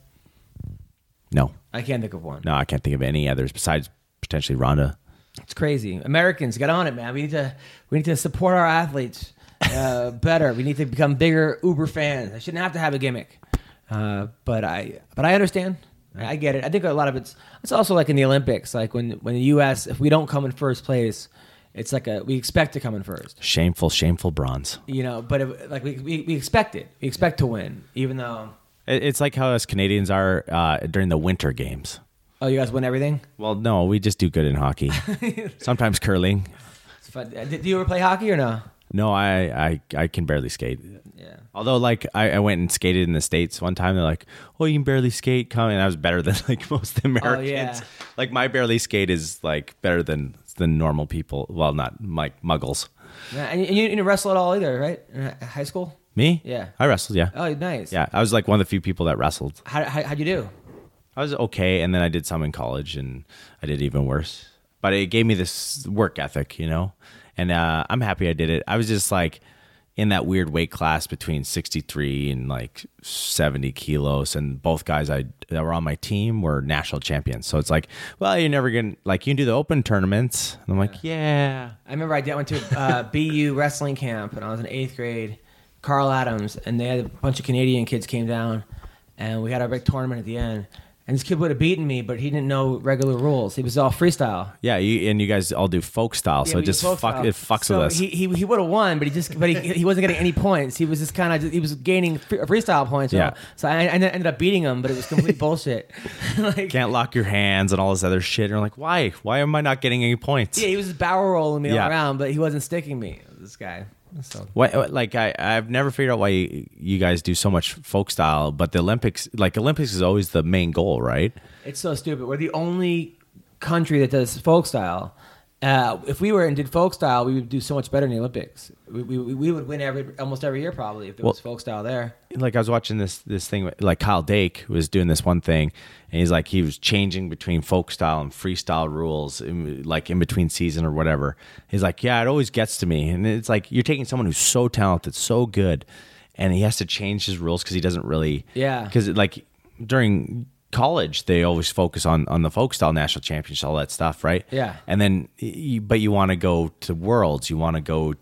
Speaker 2: no
Speaker 1: I can't think of one.
Speaker 2: no I can't think of any others besides potentially Ronda.
Speaker 1: It's crazy. Americans, get on it, man. We need to we need to support our athletes uh, better. We need to become bigger Uber fans. I shouldn't have to have a gimmick, uh, but I but I understand. I get it. I think a lot of it's it's also like in the Olympics, like when when the U S if we don't come in first place, it's like a we expect to come in first.
Speaker 2: Shameful, shameful bronze.
Speaker 1: You know, but if, like we, we we expect it. We expect to win, even though.
Speaker 2: It- It's like how us Canadians are uh, during the winter games.
Speaker 1: Oh, you guys win everything.
Speaker 2: Well, no, we just do good in hockey. Sometimes curling.
Speaker 1: It's fun. Did you ever play hockey or no?
Speaker 2: No, I, I, I can barely skate.
Speaker 1: Yeah.
Speaker 2: Although, like, I, I went and skated in the States one time. They're like, oh, you can barely skate. Come. And I was better than, like, most Americans.
Speaker 1: Oh, yeah.
Speaker 2: Like, my barely skate is, like, better than than normal people. Well, not, like, muggles.
Speaker 1: Yeah, and you, and you didn't wrestle at all either, right? In hi- high school.
Speaker 2: Me?
Speaker 1: Yeah.
Speaker 2: I wrestled, yeah.
Speaker 1: Oh, nice.
Speaker 2: Yeah, I was, like, one of the few people that wrestled.
Speaker 1: How, how how'd you do?
Speaker 2: I was okay, and then I did some in college, and I did even worse. But it gave me this work ethic, you know? And uh, I'm happy I did it. I was just, like, in that weird weight class between sixty-three and, like, seventy kilos, and both guys I that were on my team were national champions. So it's like, well, you're never going to, like, you can do the open tournaments. And I'm like, yeah.
Speaker 1: I remember I did- went to uh, B U wrestling camp when I was in eighth grade. Carl Adams, and they had a bunch of Canadian kids came down, and we had our big tournament at the end. And this kid would have beaten me, but he didn't know regular rules. He was all freestyle.
Speaker 2: Yeah, you, and you guys all do folk style, so
Speaker 1: Yeah, we
Speaker 2: it just
Speaker 1: did folk
Speaker 2: fuck,
Speaker 1: style.
Speaker 2: it fucks
Speaker 1: so
Speaker 2: with us.
Speaker 1: He he, he would have won, but he just but he, he wasn't getting any points. He was just kind of he was gaining free, freestyle points.
Speaker 2: Yeah.
Speaker 1: So I, I ended up beating him, but it was complete bullshit. like,
Speaker 2: Can't lock your hands and all this other shit. And you're like, why? Why am I not getting any points?
Speaker 1: yeah, he was just barrel rolling me
Speaker 2: Yeah.
Speaker 1: all around, but he wasn't sticking me. This guy. So
Speaker 2: What, what- like I, I've never figured out why you, you guys do so much folk style, but the Olympics, like Olympics, is always the main goal, right?
Speaker 1: it's so stupid. We're the only country that does folk style. Uh, if we were and did folk style, we would do so much better in the Olympics. We, we, we would win every almost every year probably if there was
Speaker 2: Well-
Speaker 1: folk style there.
Speaker 2: Like I was watching this this thing, like Kyle Dake was doing this one thing, and he's like he was changing between folk style and freestyle rules, in, like in between season or whatever. He's like, yeah, it always gets to me, and it's like you're taking someone who's so talented, so good, and he has to change his rules because he doesn't really,
Speaker 1: Yeah.
Speaker 2: because like during college they always focus on on the folk style national championship, all that stuff, right?
Speaker 1: Yeah.
Speaker 2: And then you, but you want to go to worlds, you want to go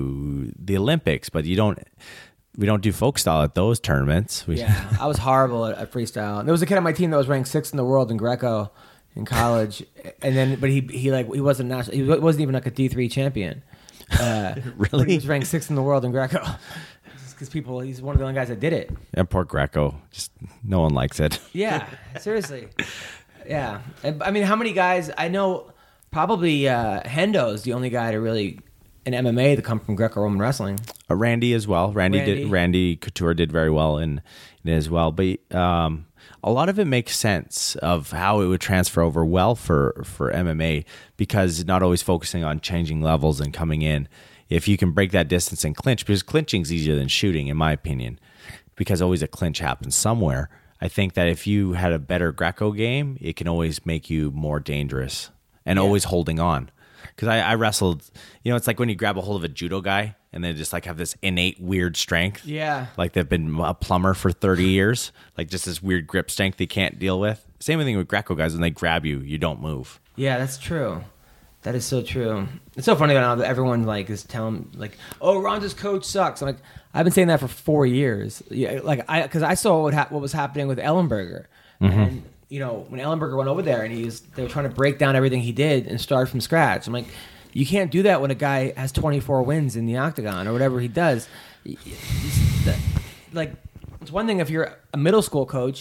Speaker 2: to the Olympics, but you don't we don't do folk style at those tournaments. We,
Speaker 1: Yeah, I was horrible at, at freestyle. There was a kid on my team that was ranked sixth in the world in Greco in college, and then but he he like he wasn't national. He wasn't even like a D three champion. Uh,
Speaker 2: Really?
Speaker 1: but he was ranked sixth in the world in Greco. Because people, he's one of the only guys that did it.
Speaker 2: and poor Greco, just no one likes it.
Speaker 1: Yeah, seriously. Yeah, and, I mean, how many guys I know? Probably uh, Hendo's the only guy to really in M M A to come from Greco-Roman wrestling.
Speaker 2: Uh, Randy as well. Randy,
Speaker 1: Randy.
Speaker 2: did. Randy Couture did very well in, in it as well. But um, a lot of it makes sense of how it would transfer over well for for M M A because not always focusing on changing levels and coming in. If you can break that distance and clinch, because clinching's easier than shooting, in my opinion, because always a clinch happens somewhere. I think that if you had a better Greco game, it can always make you more dangerous and
Speaker 1: Yeah.
Speaker 2: always holding on. Because I, I wrestled, you know, it's like when you grab a hold of a judo guy and they just like have this innate weird strength.
Speaker 1: Yeah.
Speaker 2: Like they've been a plumber for thirty years, like just this weird grip strength they can't deal with. Same thing with Greco guys. When they grab you, you don't move.
Speaker 1: Yeah, that's true. That is so true. It's so funny now that everyone like is telling like, "Oh, Ronda's coach sucks." I'm like, I've been saying that for four years. Yeah, like I because I saw what ha- what was happening with Ellenberger,
Speaker 2: Mm-hmm.
Speaker 1: and you know when Ellenberger went over there and he was they were trying to break down everything he did and start from scratch. I'm like, you can't do that when a guy has twenty-four wins in the octagon or whatever he does. Y- y- Like, it's one thing if you're a middle school coach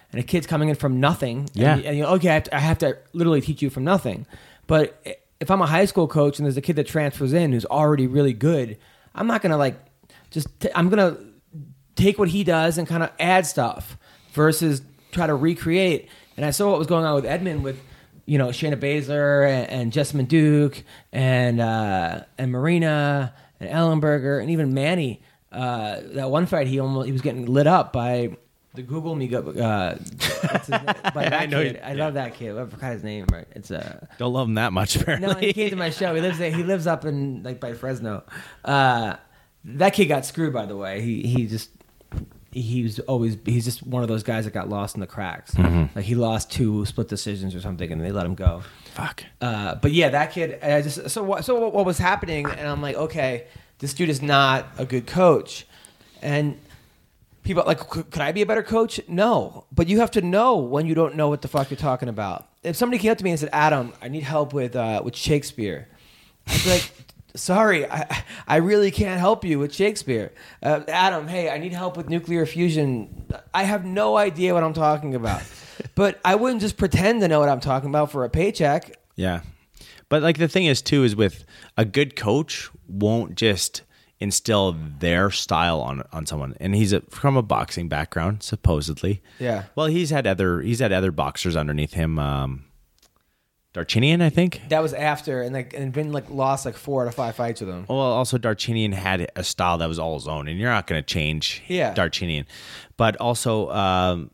Speaker 1: and a kid's coming in from nothing.
Speaker 2: Yeah.
Speaker 1: And, and you know, okay, I have, to, I have to literally teach you from nothing. But if I'm a high school coach and there's a kid that transfers in who's already really good, I'm not gonna like just. T- I'm gonna take what he does and kind of add stuff versus try to recreate. And I saw what was going on with Edmond with, you know, Shayna Baszler and, and Jessamine Duke and uh, and Marina and Ellenberger and even Manny. Uh, that one fight, he almost he was getting lit up by the Google me. Uh, what's his name? By that
Speaker 2: I know
Speaker 1: kid.
Speaker 2: you-
Speaker 1: I
Speaker 2: yeah.
Speaker 1: love that kid. I forgot his name. Right? It's uh,
Speaker 2: Don't love him that much, apparently.
Speaker 1: no. He came to my show. He lives there. He lives up in like by Fresno. Uh, that kid got screwed. By the way, he he just. He was always he's just one of those guys that got lost in the cracks.
Speaker 2: Mm-hmm.
Speaker 1: Like he lost two split decisions or something, and they let him go.
Speaker 2: Fuck.
Speaker 1: Uh, but yeah, that kid. I just so what so what, what was happening, and I'm like, okay, this dude is not a good coach, and people are like, could could I be a better coach? No, but you have to know when you don't know what the fuck you're talking about. If somebody came up to me and said, Adam, I need help with uh, with Shakespeare, I'd be like. Sorry, I I really can't help you with Shakespeare. Uh, Adam, hey, I need help with nuclear fusion. I have no idea what I'm talking about. But I wouldn't just pretend to know what I'm talking about for a paycheck.
Speaker 2: Yeah. But like the thing is too is with a good coach won't just instill their style on on someone. And he's a, from a boxing background supposedly.
Speaker 1: Yeah.
Speaker 2: Well, he's had other he's had other boxers underneath him. Um, Darchinian, I think.
Speaker 1: That was after, and like, and Vin like lost like four out of five fights with him.
Speaker 2: Well, also Darchinian had a style that was all his own, and you're not going to change
Speaker 1: Yeah.
Speaker 2: Darchinian. But also, um,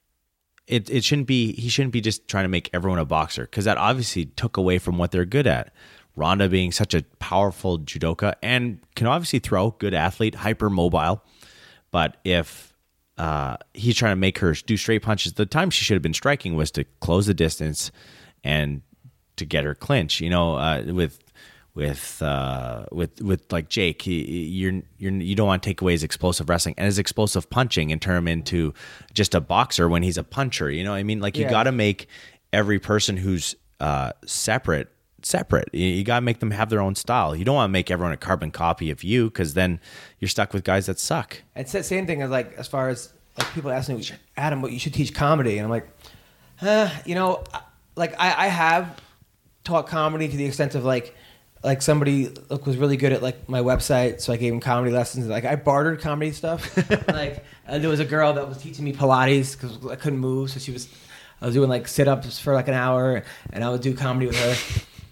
Speaker 2: it it shouldn't be he shouldn't be just trying to make everyone a boxer because that obviously took away from what they're good at. Ronda being such a powerful judoka and can obviously throw, good athlete, hyper mobile, but if uh, he's trying to make her do straight punches, the time she should have been striking was to close the distance and to get her clinch, you know, uh, with with uh, with with like Jake, he, you're you're you don't want to take away his explosive wrestling and his explosive punching and turn him into just a boxer when he's a puncher. You know what I mean? Like you
Speaker 1: Yeah.
Speaker 2: got to make every person who's uh, separate separate. You, you got to make them have their own style. You don't want to make everyone a carbon copy of you because then you're stuck with guys that suck.
Speaker 1: It's the same thing as like as far as like people ask me, Adam, what you should teach comedy, and I'm like, uh, you know, like I, I have taught comedy to the extent of like. Like somebody like, was really good at like my website, so I gave him comedy lessons. Like I bartered comedy stuff. like uh, there was a girl that was teaching me Pilates because I couldn't move, so she was. I was doing like sit ups for like an hour, and I would do comedy with her.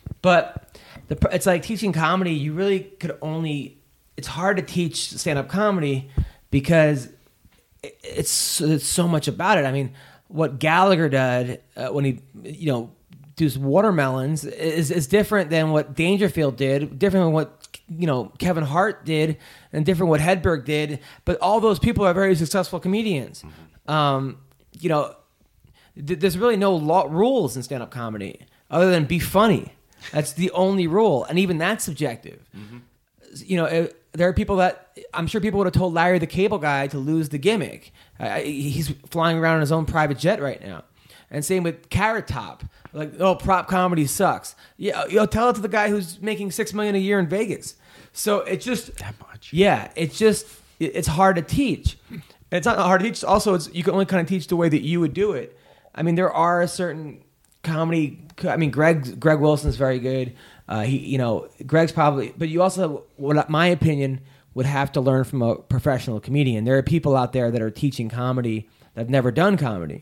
Speaker 1: But the, it's like teaching comedy. You really could only. It's hard to teach stand up comedy because it, it's it's so much about it. I mean, what Gallagher did uh, when he you know. Does watermelons is, is different than what Dangerfield did, different than what you know Kevin Hart did, and different what Hedberg did. But all those people are very successful comedians. Mm-hmm. Um, you know, th- there's really no law- rules in stand-up comedy other than be funny. That's the only rule, and even that's subjective. Mm-hmm. You know, it, there are people that I'm sure people would have told Larry the Cable Guy to lose the gimmick. Uh, he's flying around in his own private jet right now. And same with Carrot Top. Like, oh, prop comedy sucks. Yeah, you know, tell it to the guy who's making six million a year in Vegas. So it's just
Speaker 2: That much.
Speaker 1: Yeah, it's just it- it's hard to teach. And it's not hard to teach. Also, it's you can only kind of teach the way that you would do it. I mean, there are certain comedy. I mean, Greg Greg Wilson's very good. Uh, he, you know, Greg's probably. But you also, what my opinion, would have to learn from a professional comedian. There are people out there that are teaching comedy that have never done comedy.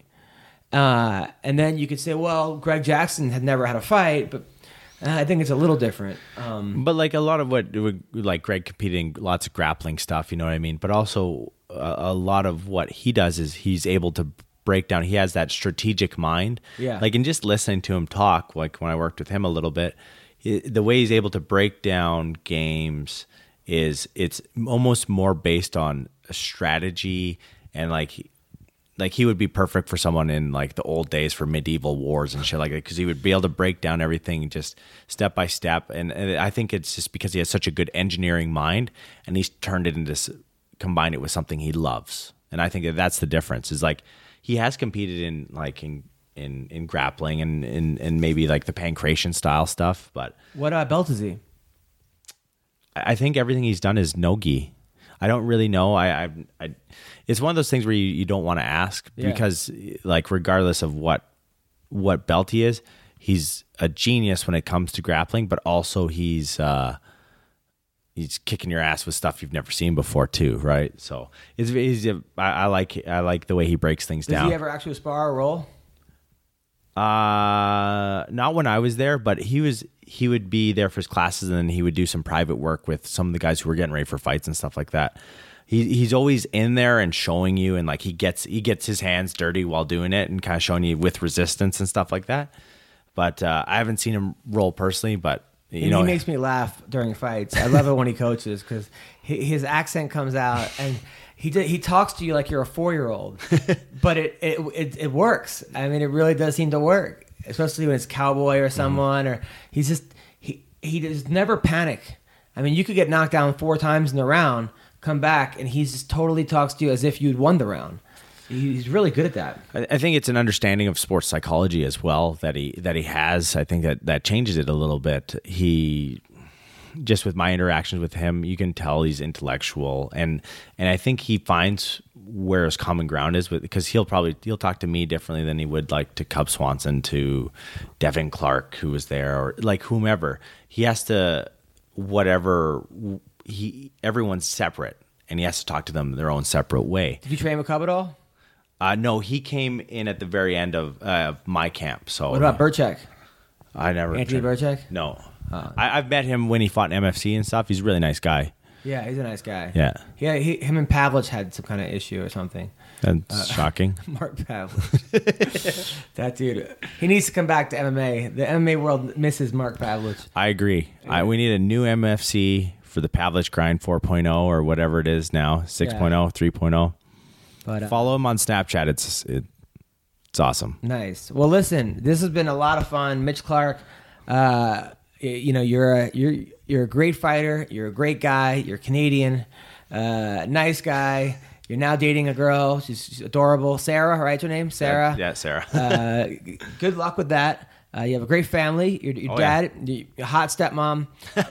Speaker 1: Uh, and then you could say, well, Greg Jackson had never had a fight, but uh, I think it's a little different. Um,
Speaker 2: But like a lot of what, like Greg competing, lots of grappling stuff, you know what I mean? But also a, a lot of what he does is he's able to break down. He has that strategic mind.
Speaker 1: Yeah.
Speaker 2: Like in just listening to him talk, like when I worked with him a little bit, he, the way he's able to break down games is it's almost more based on a strategy and like like he would be perfect for someone in like the old days for medieval wars and shit like that because he would be able to break down everything just step by step. And, and I think it's just because he has such a good engineering mind and he's turned it into s- combined it with something he loves. And I think that that's the difference. Is like he has competed in like in in, in grappling and in and maybe like the pancration style stuff, but
Speaker 1: what uh, belt is he?
Speaker 2: I think everything he's done is no-gi. I don't really know. I, I, I it's one of those things where you, you don't want to ask
Speaker 1: Yeah.
Speaker 2: because, like, regardless of what what belt he is, he's a genius when it comes to grappling, but also he's uh, he's kicking your ass with stuff you've never seen before too, right? So it's, it's a, I, I like I like the way he breaks things
Speaker 1: Does
Speaker 2: down.
Speaker 1: he ever actually spar or roll?
Speaker 2: Uh, not when I was there, but he was he would be there for his classes, and then he would do some private work with some of the guys who were getting ready for fights and stuff like that. He he's always in there and showing you, and like he gets he gets his hands dirty while doing it, and kind of showing you with resistance and stuff like that. But uh, I haven't seen him roll personally, but you
Speaker 1: And
Speaker 2: know,
Speaker 1: he makes me laugh during fights. I love it when he coaches because his accent comes out and he did, he talks to you like you're a four year old, but it, it it it works. I mean, it really does seem to work, especially when it's cowboy or someone, mm-hmm. or he's just he he does never panic. I mean, you could get knocked down four times in the round, come back, and he just totally talks to you as if you'd won the round. He's really good at that.
Speaker 2: I think it's an understanding of sports psychology as well that he that he has. I think that that changes it a little bit. He just with my interactions with him, you can tell he's intellectual, and and I think he finds where his common ground is with, because he'll probably he'll talk to me differently than he would like to Cub Swanson, to Devin Clark, who was there, or like whomever. He has to whatever he everyone's separate, and he has to talk to them their own separate way.
Speaker 1: Did you train with Cub at all?
Speaker 2: Uh, no, he came in at the very end of uh, my camp. So
Speaker 1: what about Burchak?
Speaker 2: I never
Speaker 1: Anthony Burchak?
Speaker 2: No, uh, I, I've met him when he fought in M F C and stuff. He's a really nice guy.
Speaker 1: Yeah, he's a nice guy.
Speaker 2: Yeah,
Speaker 1: yeah. He, him and Pavlich had some kind of issue or something.
Speaker 2: That's
Speaker 1: uh,
Speaker 2: shocking.
Speaker 1: Mark Pavlich, that dude. He needs to come back to M M A. The M M A world misses Mark Pavlich.
Speaker 2: I agree. Yeah. I, we need a new M F C for the Pavlich grind four point oh or whatever it is now, six point oh, yeah. three point oh. But, uh, follow him on Snapchat. It's it, it's awesome.
Speaker 1: Nice. Well, listen, this has been a lot of fun. Mitch Clark, uh, you know, you're a you're you're a great fighter. You're a great guy. You're Canadian, uh, nice guy. You're now dating a girl. She's, she's adorable. Sarah, right? Your name, Sarah.
Speaker 2: Yeah, yeah Sarah.
Speaker 1: uh, good luck with that. Uh, you have a great family. Your, your oh, dad, yeah. your hot stepmom.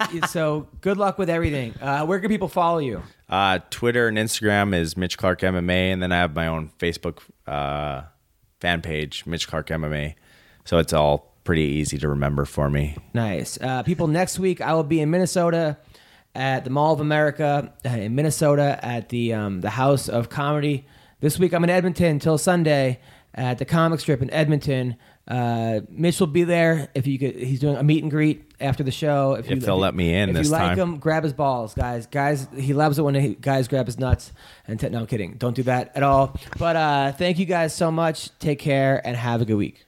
Speaker 1: So good luck with everything. Uh, where can people follow you?
Speaker 2: Uh, Twitter and Instagram is Mitch Clark M M A, and then I have my own Facebook uh, fan page, Mitch Clark M M A. So it's all pretty easy to remember for me.
Speaker 1: Nice. Uh, people, next week I will be in Minnesota at the Mall of America, in Minnesota at the um, the House of Comedy. This week I'm in Edmonton until Sunday at the Comic Strip in Edmonton. Uh, Mitch will be there. If you could, he's doing a meet and greet after the show. If,
Speaker 2: if
Speaker 1: you,
Speaker 2: they'll
Speaker 1: if,
Speaker 2: let me in
Speaker 1: if
Speaker 2: this
Speaker 1: you like
Speaker 2: time.
Speaker 1: him, grab his balls, guys. Guys, he loves it when he, guys grab his nuts. And t- no, I'm kidding. Don't do that at all. But uh, thank you guys so much. Take care and have a good week.